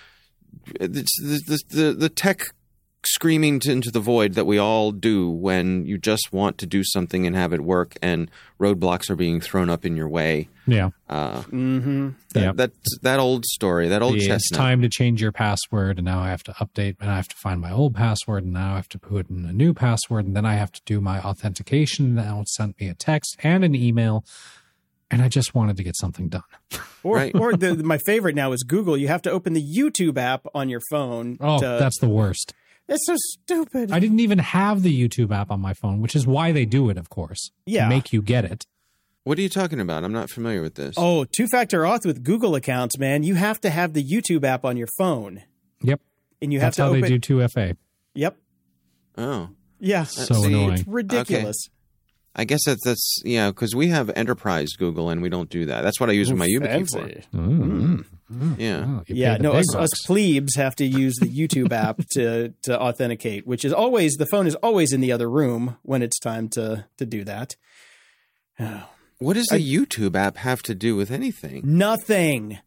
E: it's the the the, the tech screaming to, into the void that we all do when you just want to do something and have it work, and roadblocks are being thrown up in your way.
C: Yeah.
E: Uh,
B: Mm-hmm.
E: that,
C: Yeah.
E: that that old story, that old
C: The- it's
E: chestnut.
C: time to change your password, and now I have to update, and I have to find my old password, and now I have to put in a new password, and then I have to do my authentication. Now it sent me a text and an email, and I just wanted to get something done.
B: Or,
E: Right.
B: or the, my favorite now is Google. You have to open the YouTube app on your phone.
C: Oh,
B: to,
C: that's the worst.
B: that's so stupid.
C: I didn't even have the YouTube app on my phone, which is why they do it, of course.
B: Yeah.
C: To make you get it.
E: What are you talking about? I'm not familiar with this.
B: Oh, two-factor auth with Google accounts, man. You have to have the YouTube app on your phone,
C: Yep.
B: and you have
C: That's
B: to
C: how
B: open.
C: they do two F A.
B: Yep.
E: Oh.
B: Yeah.
C: So
E: See,
C: annoying.
B: It's ridiculous.
E: I guess that's, that's yeah, because we have enterprise Google and we don't do that. That's what I use with my YubiKey for.
B: Fancy.
C: Mm.
E: Yeah.
C: Oh, you
B: Yeah,
C: pay the
B: no,
C: big
B: us, us
C: bucks.
B: plebes have to use the YouTube app to to authenticate, which is always the phone is always in the other room when it's time to to do that. Oh,
E: What does the YouTube app have to do with anything?
B: nothing.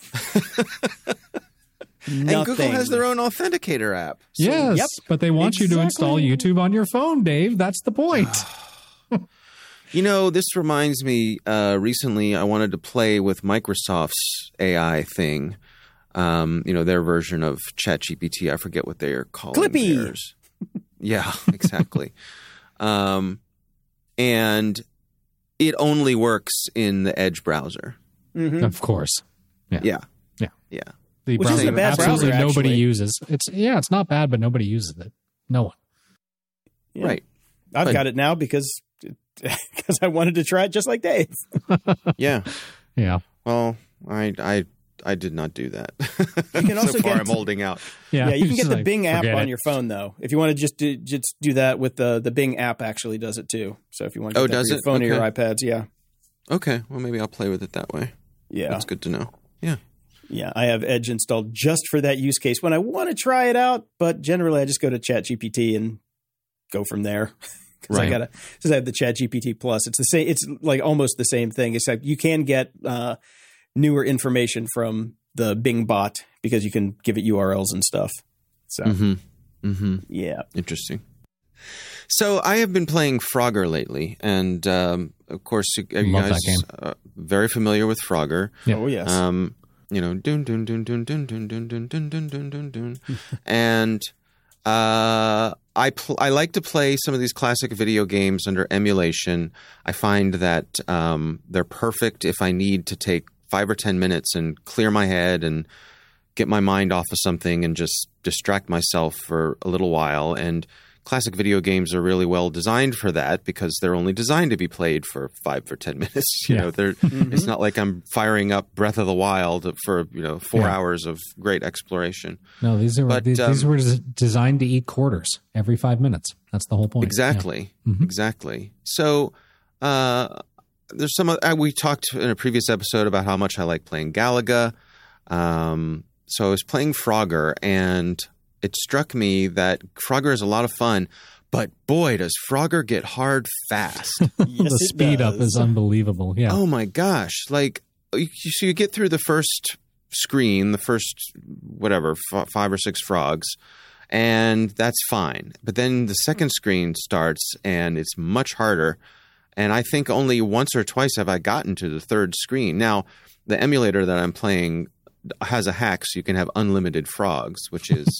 E: And
B: Nothing.
E: Google has their own authenticator app. So-
C: Yes,
B: Yep.
C: but they want you to install
B: Exactly.
C: YouTube on your phone, Dave. That's the point.
E: You know, this reminds me, uh, recently I wanted to play with Microsoft's A I thing. Um, you know, their version of ChatGPT. I forget what they're calling
B: Clippy.
E: theirs. Yeah, exactly. um, and it only works in the Edge browser.
B: Mhm.
C: Of course.
E: Yeah.
C: Yeah.
E: Yeah.
C: The
B: Which
C: browser
B: isn't a bad
C: absolutely
B: browser,
C: nobody
B: actually.
C: uses. It's yeah, it's not bad, but nobody uses it. No one.
B: Yeah.
E: Right.
B: I've
E: But-
B: got it now because because I wanted to try it just like Dave.
E: Yeah.
C: Yeah.
E: Well, I I I did not do that.
B: You can also
E: so far,
B: get-
E: I'm holding out.
C: Yeah.
B: Yeah, you can
C: Just
B: get the
C: like,
B: Bing app
C: forget
B: on
C: it.
B: your phone though. If you want to just do just do that with the the Bing app, actually does it too. So if you want to
E: Oh,
B: get that
E: does
B: for your
E: it?
B: phone or your
E: Okay.
B: iPads, yeah,
E: Okay. Well, maybe I'll play with it that way.
B: yeah,
E: That's good to know. Yeah.
B: yeah. I have Edge installed just for that use case when I want to try it out. But generally, I just go to ChatGPT and go from there. Because I
E: Right.
B: gotta, since I have the ChatGPT Plus, it's the same. It's like almost the same thing, except you can get uh, newer information from the Bing bot because you can give it U R Ls and stuff. So
E: Mm-hmm. Mm-hmm.
B: yeah,
E: Interesting. So I have been playing Frogger lately, and um, of course, you, you
C: Love
E: guys
C: that game.
E: uh, very familiar with Frogger.
C: Yeah.
B: oh yes,
E: Um, you know, dun dun dun dun dun dun dun dun dun dun dun dun dun, and uh, I pl- I like to play some of these classic video games under emulation. I find that um, they're perfect if I need to take five or ten minutes and clear my head and get my mind off of something and just distract myself for a little while. And classic video games are really well designed for that because they're only designed to be played for five or ten minutes. You
C: Yeah.
E: know, they're it's not like I'm firing up Breath of the Wild for you know four
C: Yeah.
E: hours of great exploration.
C: No, these are
E: But,
C: these, these
E: um,
C: were des- designed to eat quarters every five minutes. That's the whole point.
E: Exactly,
C: Mhm.
E: exactly. So uh, there's some. Uh, we talked in a previous episode about how much I like playing Galaga. Um, so I was playing Frogger, and it struck me that Frogger is a lot of fun, but boy, does Frogger get hard fast.
C: Yeah.
B: Yes,
C: the
B: it
C: speed up
B: does.
C: is unbelievable. Yeah.
E: Oh my gosh! Like, you, so you get through the first screen, the first whatever f- five or six frogs, and that's fine. But then the second screen starts, and it's much harder. And I think only once or twice have I gotten to the third screen. Now, the emulator that I'm playing has a hack so you can have unlimited frogs, which is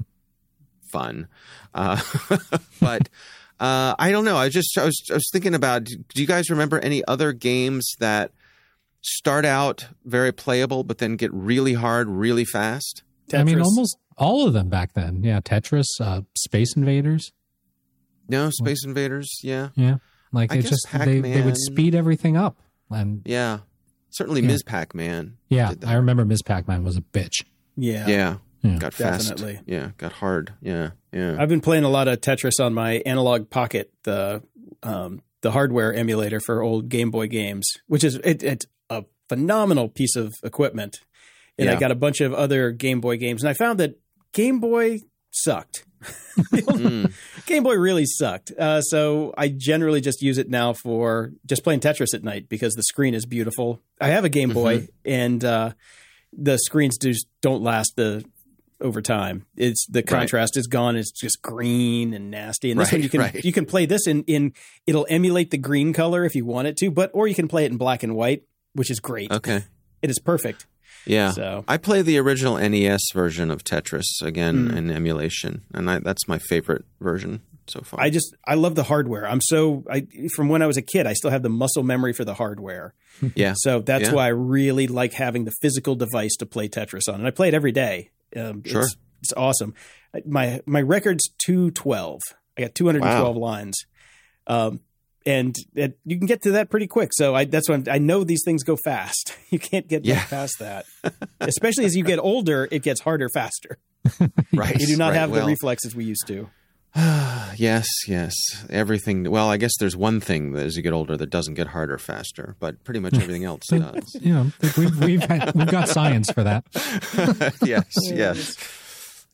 E: fun. Uh, but uh, I don't know. I just I was, I was thinking about, do you guys remember any other games that start out very playable but then get really hard really fast?
B: Tetris.
C: I mean, almost all of them back then. Yeah, Tetris, uh, Space Invaders.
E: No, Space Invaders, yeah.
C: Yeah. Like
E: I
C: it
E: guess
C: just they, they would
E: Pac-Man.
C: speed everything up. And
E: Yeah. Certainly
C: Yeah.
E: Miz Pac-Man.
C: yeah,
E: did that.
C: I remember Miz Pac-Man was a bitch.
B: Yeah.
E: Yeah.
C: Yeah.
E: Got fast.
B: Definitely.
E: Yeah, got hard. Yeah, yeah.
B: I've been playing a lot of Tetris on my Analog Pocket, the um, the hardware emulator for old Game Boy games, which is it, it's a phenomenal piece of equipment. And
E: Yeah.
B: I got a bunch of other Game Boy games, and I found that Game Boy sucked.
E: Mm.
B: Game Boy really sucked. Uh, so I generally just use it now for just playing Tetris at night because the screen is beautiful. I have a Game Boy,
E: Mhm.
B: and uh, the screens just don't last the over time. It's the contrast is gone. It's just green and nasty. And this
E: Right,
B: one you can
E: right.
B: you can play this in in it'll emulate the green color if you want it to, but or you can play it in black and white, which is great.
E: Okay.
B: It is perfect.
E: Yeah.
B: So
E: I play the original N E S version of Tetris again
B: Mm.
E: in emulation, and I, that's my favorite version so far.
B: I just I love the hardware. I'm so I from when I was a kid, I still have the muscle memory for the hardware.
E: yeah.
B: So that's
E: Yeah.
B: why I really like having the physical device to play Tetris on, and I play it every day. Um,
E: Sure.
B: it's, it's awesome. My my record's two twelve. I got two hundred twelve lines, um, and it, you can get to that pretty quick. So I that's what I'm, I know these things go fast. You can't get
E: Yeah.
B: much past that, especially as you get older. It gets harder faster.
E: Right.
B: You do not
E: right.
B: have
E: well,
B: the reflexes we used to.
E: yes, yes. Everything. Well, I guess there's one thing that as you get older that doesn't get harder faster, but pretty much everything else does.
C: You know, we've we've, had, we've got science for that.
E: yes, yes,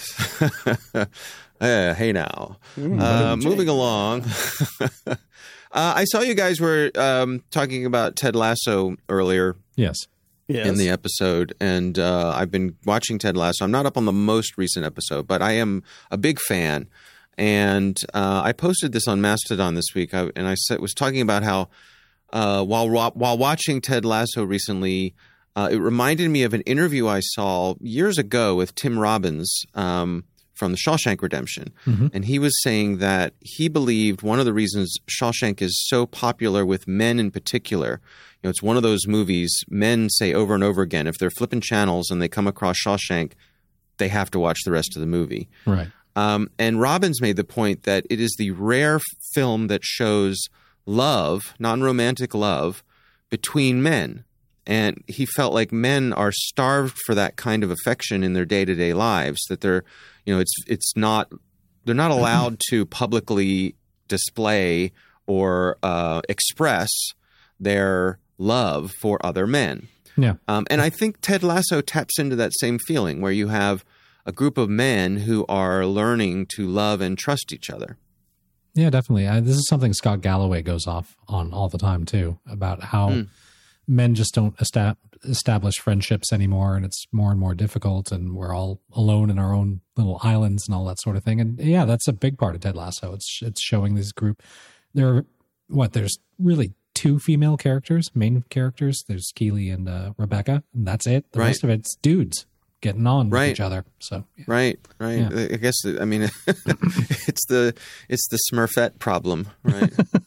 E: yes. uh, hey now.
B: Mm,
E: Uh, moving along. uh, I saw you guys were um, talking about Ted Lasso earlier
C: Yes.
B: Yes.
E: in the episode, and uh, I've been watching Ted Lasso. I'm not up on the most recent episode, but I am a big fan. And uh, I posted this on Mastodon this week, I, and I said, was talking about how uh, while while watching Ted Lasso recently, uh, it reminded me of an interview I saw years ago with Tim Robbins um, from the Shawshank Redemption.
C: Mhm.
E: And he was saying that he believed one of the reasons Shawshank is so popular with men in particular, you know, it's one of those movies men say over and over again, if they're flipping channels and they come across Shawshank, they have to watch the rest of the movie.
C: Right.
E: Um, and Robbins made the point that it is the rare film that shows love, non-romantic love, between men. And he felt like men are starved for that kind of affection in their day-to-day lives, that they're, you know, it's it's not, they're not allowed to publicly display or uh, express their love for other men.
C: Yeah.
E: Um, and I think Ted Lasso taps into that same feeling where you have a group of men who are learning to love and trust each other.
C: Yeah, definitely. Uh, this is something Scott Galloway goes off on all the time too, about how
E: Mm.
C: men just don't esta- establish friendships anymore, and it's more and more difficult, and we're all alone in our own little islands and all that sort of thing. And yeah, that's a big part of Ted Lasso. It's it's showing this group. There are what there's really two female characters, main characters. There's Keely and uh, Rebecca, and that's it. The
E: Right.
C: rest of it's dudes getting on with
E: Right.
C: each other. So yeah.
E: Right, right.
C: Yeah.
E: I guess I mean it's the it's the Smurfette problem, right?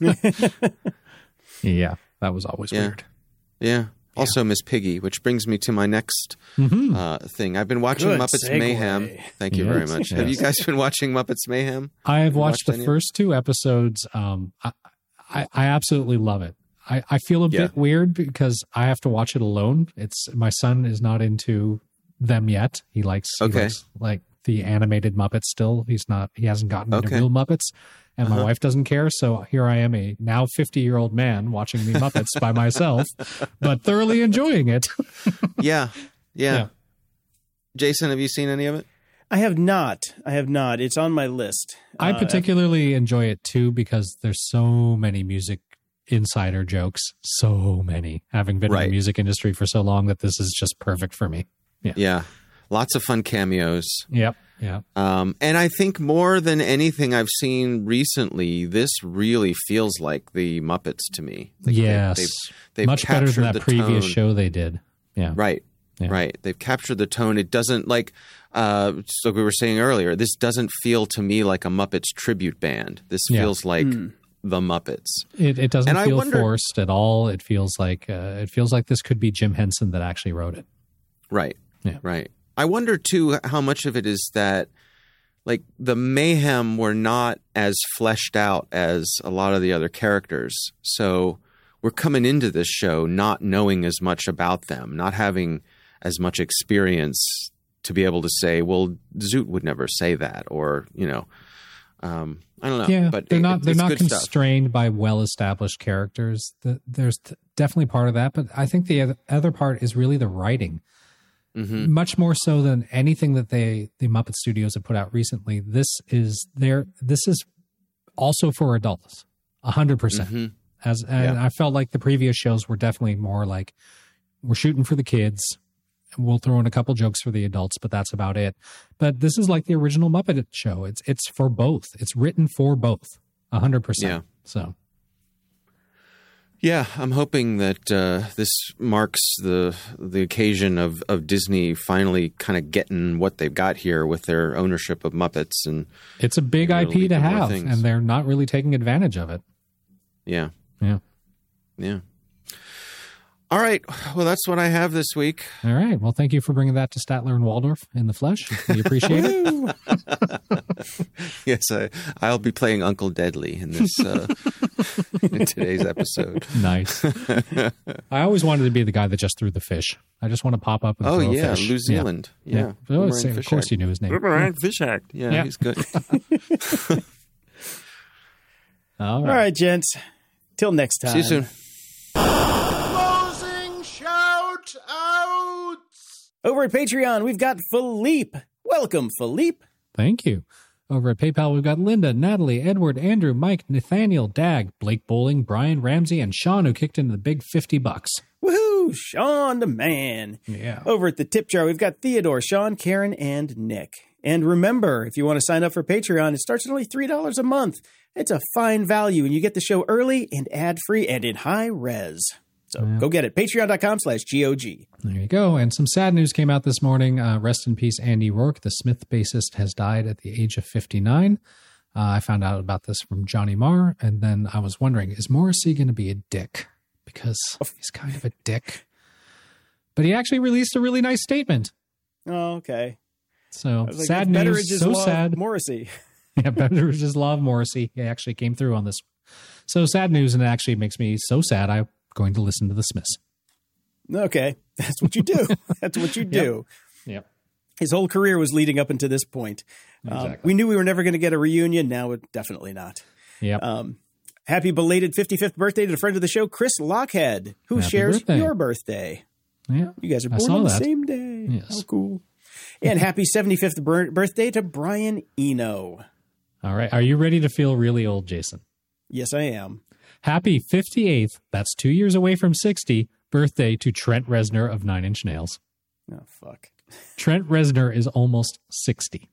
C: yeah, that was always
E: Yeah.
C: weird.
E: Yeah. Also, Miss Piggy, which brings me to my next
C: Mm-hmm.
E: uh, thing. I've been watching
B: Good
E: Muppets
B: segue.
E: Mayhem. Thank you
C: Yes,
E: very much. Have you
C: yes.
E: guys been watching Muppets Mayhem?
C: I have
E: you
C: watched
E: watched
C: the
E: any of
C: first two episodes. Um, I, I, I absolutely love it. I, I feel a
E: Yeah.
C: bit weird because I have to watch it alone. It's my son is not into them yet. He likes, he
E: Okay.
C: likes like the animated Muppets still. He's not, he hasn't gotten into
E: Okay.
C: real Muppets, and my
E: Uh-huh.
C: wife doesn't care. So here I am, a now fifty year old man watching the Muppets by myself, but thoroughly enjoying it.
E: Yeah. Yeah.
C: Yeah.
E: Jason, have you seen any of it?
B: I have not. I have not. It's on my list.
C: I
B: Uh,
C: particularly enjoy it too because there's so many music insider jokes, so many. Having been in
E: Right.
C: the music industry for so long, that this is just perfect for me.
E: Yeah. Lots of fun cameos.
C: Yep. Yeah.
E: Um, and I think more than anything I've seen recently, this really feels like the Muppets to me. Like
C: yes.
E: They, they've, they've
C: Much better than that
E: the
C: previous
E: tone.
C: show they did. Yeah.
E: Right.
C: Yeah.
E: Right. They've captured the tone. It doesn't like, uh, like we were saying earlier, this doesn't feel to me like a Muppets tribute band. This
C: Yeah.
E: feels like mm. the Muppets.
C: It, it doesn't
E: and
C: feel
E: wonder,
C: forced at all. It feels like uh, it feels like this could be Jim Henson that actually wrote it.
E: Right.
C: Yeah.
E: Right. I wonder too how much of it is that like the mayhem were not as fleshed out as a lot of the other characters. So we're coming into this show not knowing as much about them, not having as much experience to be able to say, well, Zoot would never say that, or, you know, um, I don't know.
C: Yeah,
E: but
C: they're
E: it,
C: not, they're
E: it's
C: not
E: good
C: constrained
E: stuff.
C: by well-established characters. There's definitely part of that, but I think the other part is really the writing. Mm-hmm. Much more so than anything that they, the Muppet Studios have put out recently. This is their, this is also for adults, a hundred percent. As, and yeah. I felt like the previous shows were definitely more like, we're shooting for the kids. We'll throw in a couple jokes for the adults, but that's about it. But this is like the original Muppet show. It's it's for both. It's written for both, a hundred percent.
E: Yeah.
C: So,
E: yeah, I'm hoping that uh, this marks the the occasion of, of Disney finally kind of getting what they've got here with their ownership of Muppets, and
C: it's a big I P to have, and they're not really taking advantage of it.
E: Yeah.
C: Yeah.
E: Yeah. All right. Well, that's what I have this week.
C: All right. Well, thank you for bringing that to Statler and Waldorf in the flesh. We appreciate it.
E: Yes, I, I'll be playing Uncle Deadly in this uh, in today's episode.
C: Nice. I always wanted to be the guy that just threw the fish. I just want to pop up and
E: oh,
C: throw
E: yeah,
C: a fish.
E: New Zealand. Yeah. yeah.
C: yeah. Oh, say, of course
E: Act.
C: you knew his name.
E: Boomerang Fish Act. Yeah, yeah, he's good.
B: All right. All right, gents. Till next time.
E: See you soon.
A: Closing shout outs.
B: Over at Patreon, we've got Philippe. Welcome, Philippe.
C: Thank you. Over at PayPal, we've got Linda, Natalie, Edward, Andrew, Mike, Nathaniel, Dag, Blake Bowling, Brian Ramsey, and Sean, who kicked into the big fifty bucks.
B: Woohoo! Sean the man.
C: Yeah.
B: Over at the tip jar, we've got Theodore, Sean, Karen, and Nick. And remember, if you want to sign up for Patreon, it starts at only three dollars a month. It's a fine value, and you get the show early and ad-free and in high res. So yeah. Go get it. Patreon.com slash G-O-G.
C: There you go. And some sad news came out this morning. Uh, rest in peace, Andy Rourke. The Smith bassist has died at the age of fifty-nine. Uh, I found out about this from Johnny Marr, and then I was wondering, is Morrissey going to be a dick? Because he's kind of a dick. But he actually released a really nice statement.
B: Oh, okay.
C: So
B: like,
C: sad news. So sad.
B: Morrissey.
C: Yeah, Betteridge's Law of Morrissey. He actually came through on this. So sad news, and it actually makes me so sad I'm going to listen to the Smiths.
B: Okay. That's what you do. That's what you do.
C: Yep. Yep.
B: His whole career was leading up into this point.
C: Exactly.
B: Um, we knew we were never going to get a reunion. Now, it, definitely not.
C: Yep.
B: Um, happy belated fifty-fifth birthday to the friend of the show, Chris Lockhead, who
C: Happy
B: shares
C: birthday.
B: your birthday.
C: Yeah.
B: You guys are
C: I
B: born
C: saw
B: on the
C: that.
B: same day.
C: Yes.
B: How cool. And happy seventy-fifth bir- birthday to Brian Eno.
C: All right. Are you ready to feel really old, Jason?
B: Yes, I am.
C: Happy fifty-eighth, that's two years away from sixty, birthday to Trent Reznor of Nine Inch Nails.
B: Oh, fuck.
C: Trent Reznor is almost sixty.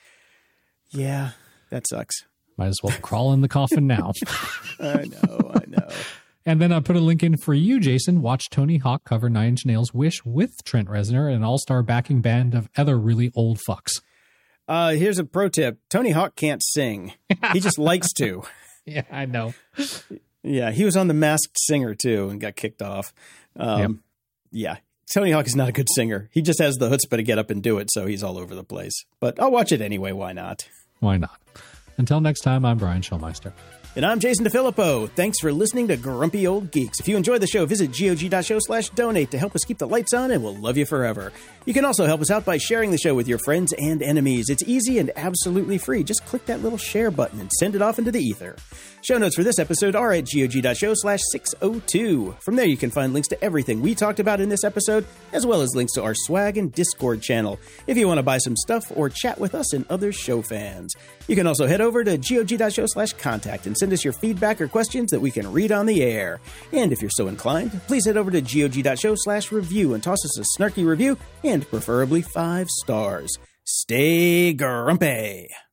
B: Yeah, that sucks.
C: Might as well crawl in the coffin now.
B: I know, I know.
C: And then I put a link in for you, Jason. Watch Tony Hawk cover Nine Inch Nails' Wish with Trent Reznor and an all-star backing band of other really old fucks.
B: Uh, here's a pro tip. Tony Hawk can't sing. He just likes to.
C: Yeah, I know.
B: Yeah, he was on The Masked Singer, too, and got kicked off. Um, yep. Yeah, Tony Hawk is not a good singer. He just has the chutzpah to get up and do it, so he's all over the place. But I'll watch it anyway. Why not?
C: Why not? Until next time, I'm Brian Schulmeister.
B: And I'm Jason DeFilippo. Thanks for listening to Grumpy Old Geeks. If you enjoyed the show, visit gog.show slash donate to help us keep the lights on, and we'll love you forever. You can also help us out by sharing the show with your friends and enemies. It's easy and absolutely free. Just click that little share button and send it off into the ether. Show notes for this episode are at gog.show slash 602. From there, you can find links to everything we talked about in this episode, as well as links to our swag and Discord channel, if you want to buy some stuff or chat with us and other show fans. You can also head over to gog.show slash contact and send us your feedback or questions that we can read on the air. And if you're so inclined, please head over to gog.show slash review and toss us a snarky review, and preferably five stars. stay grumpy.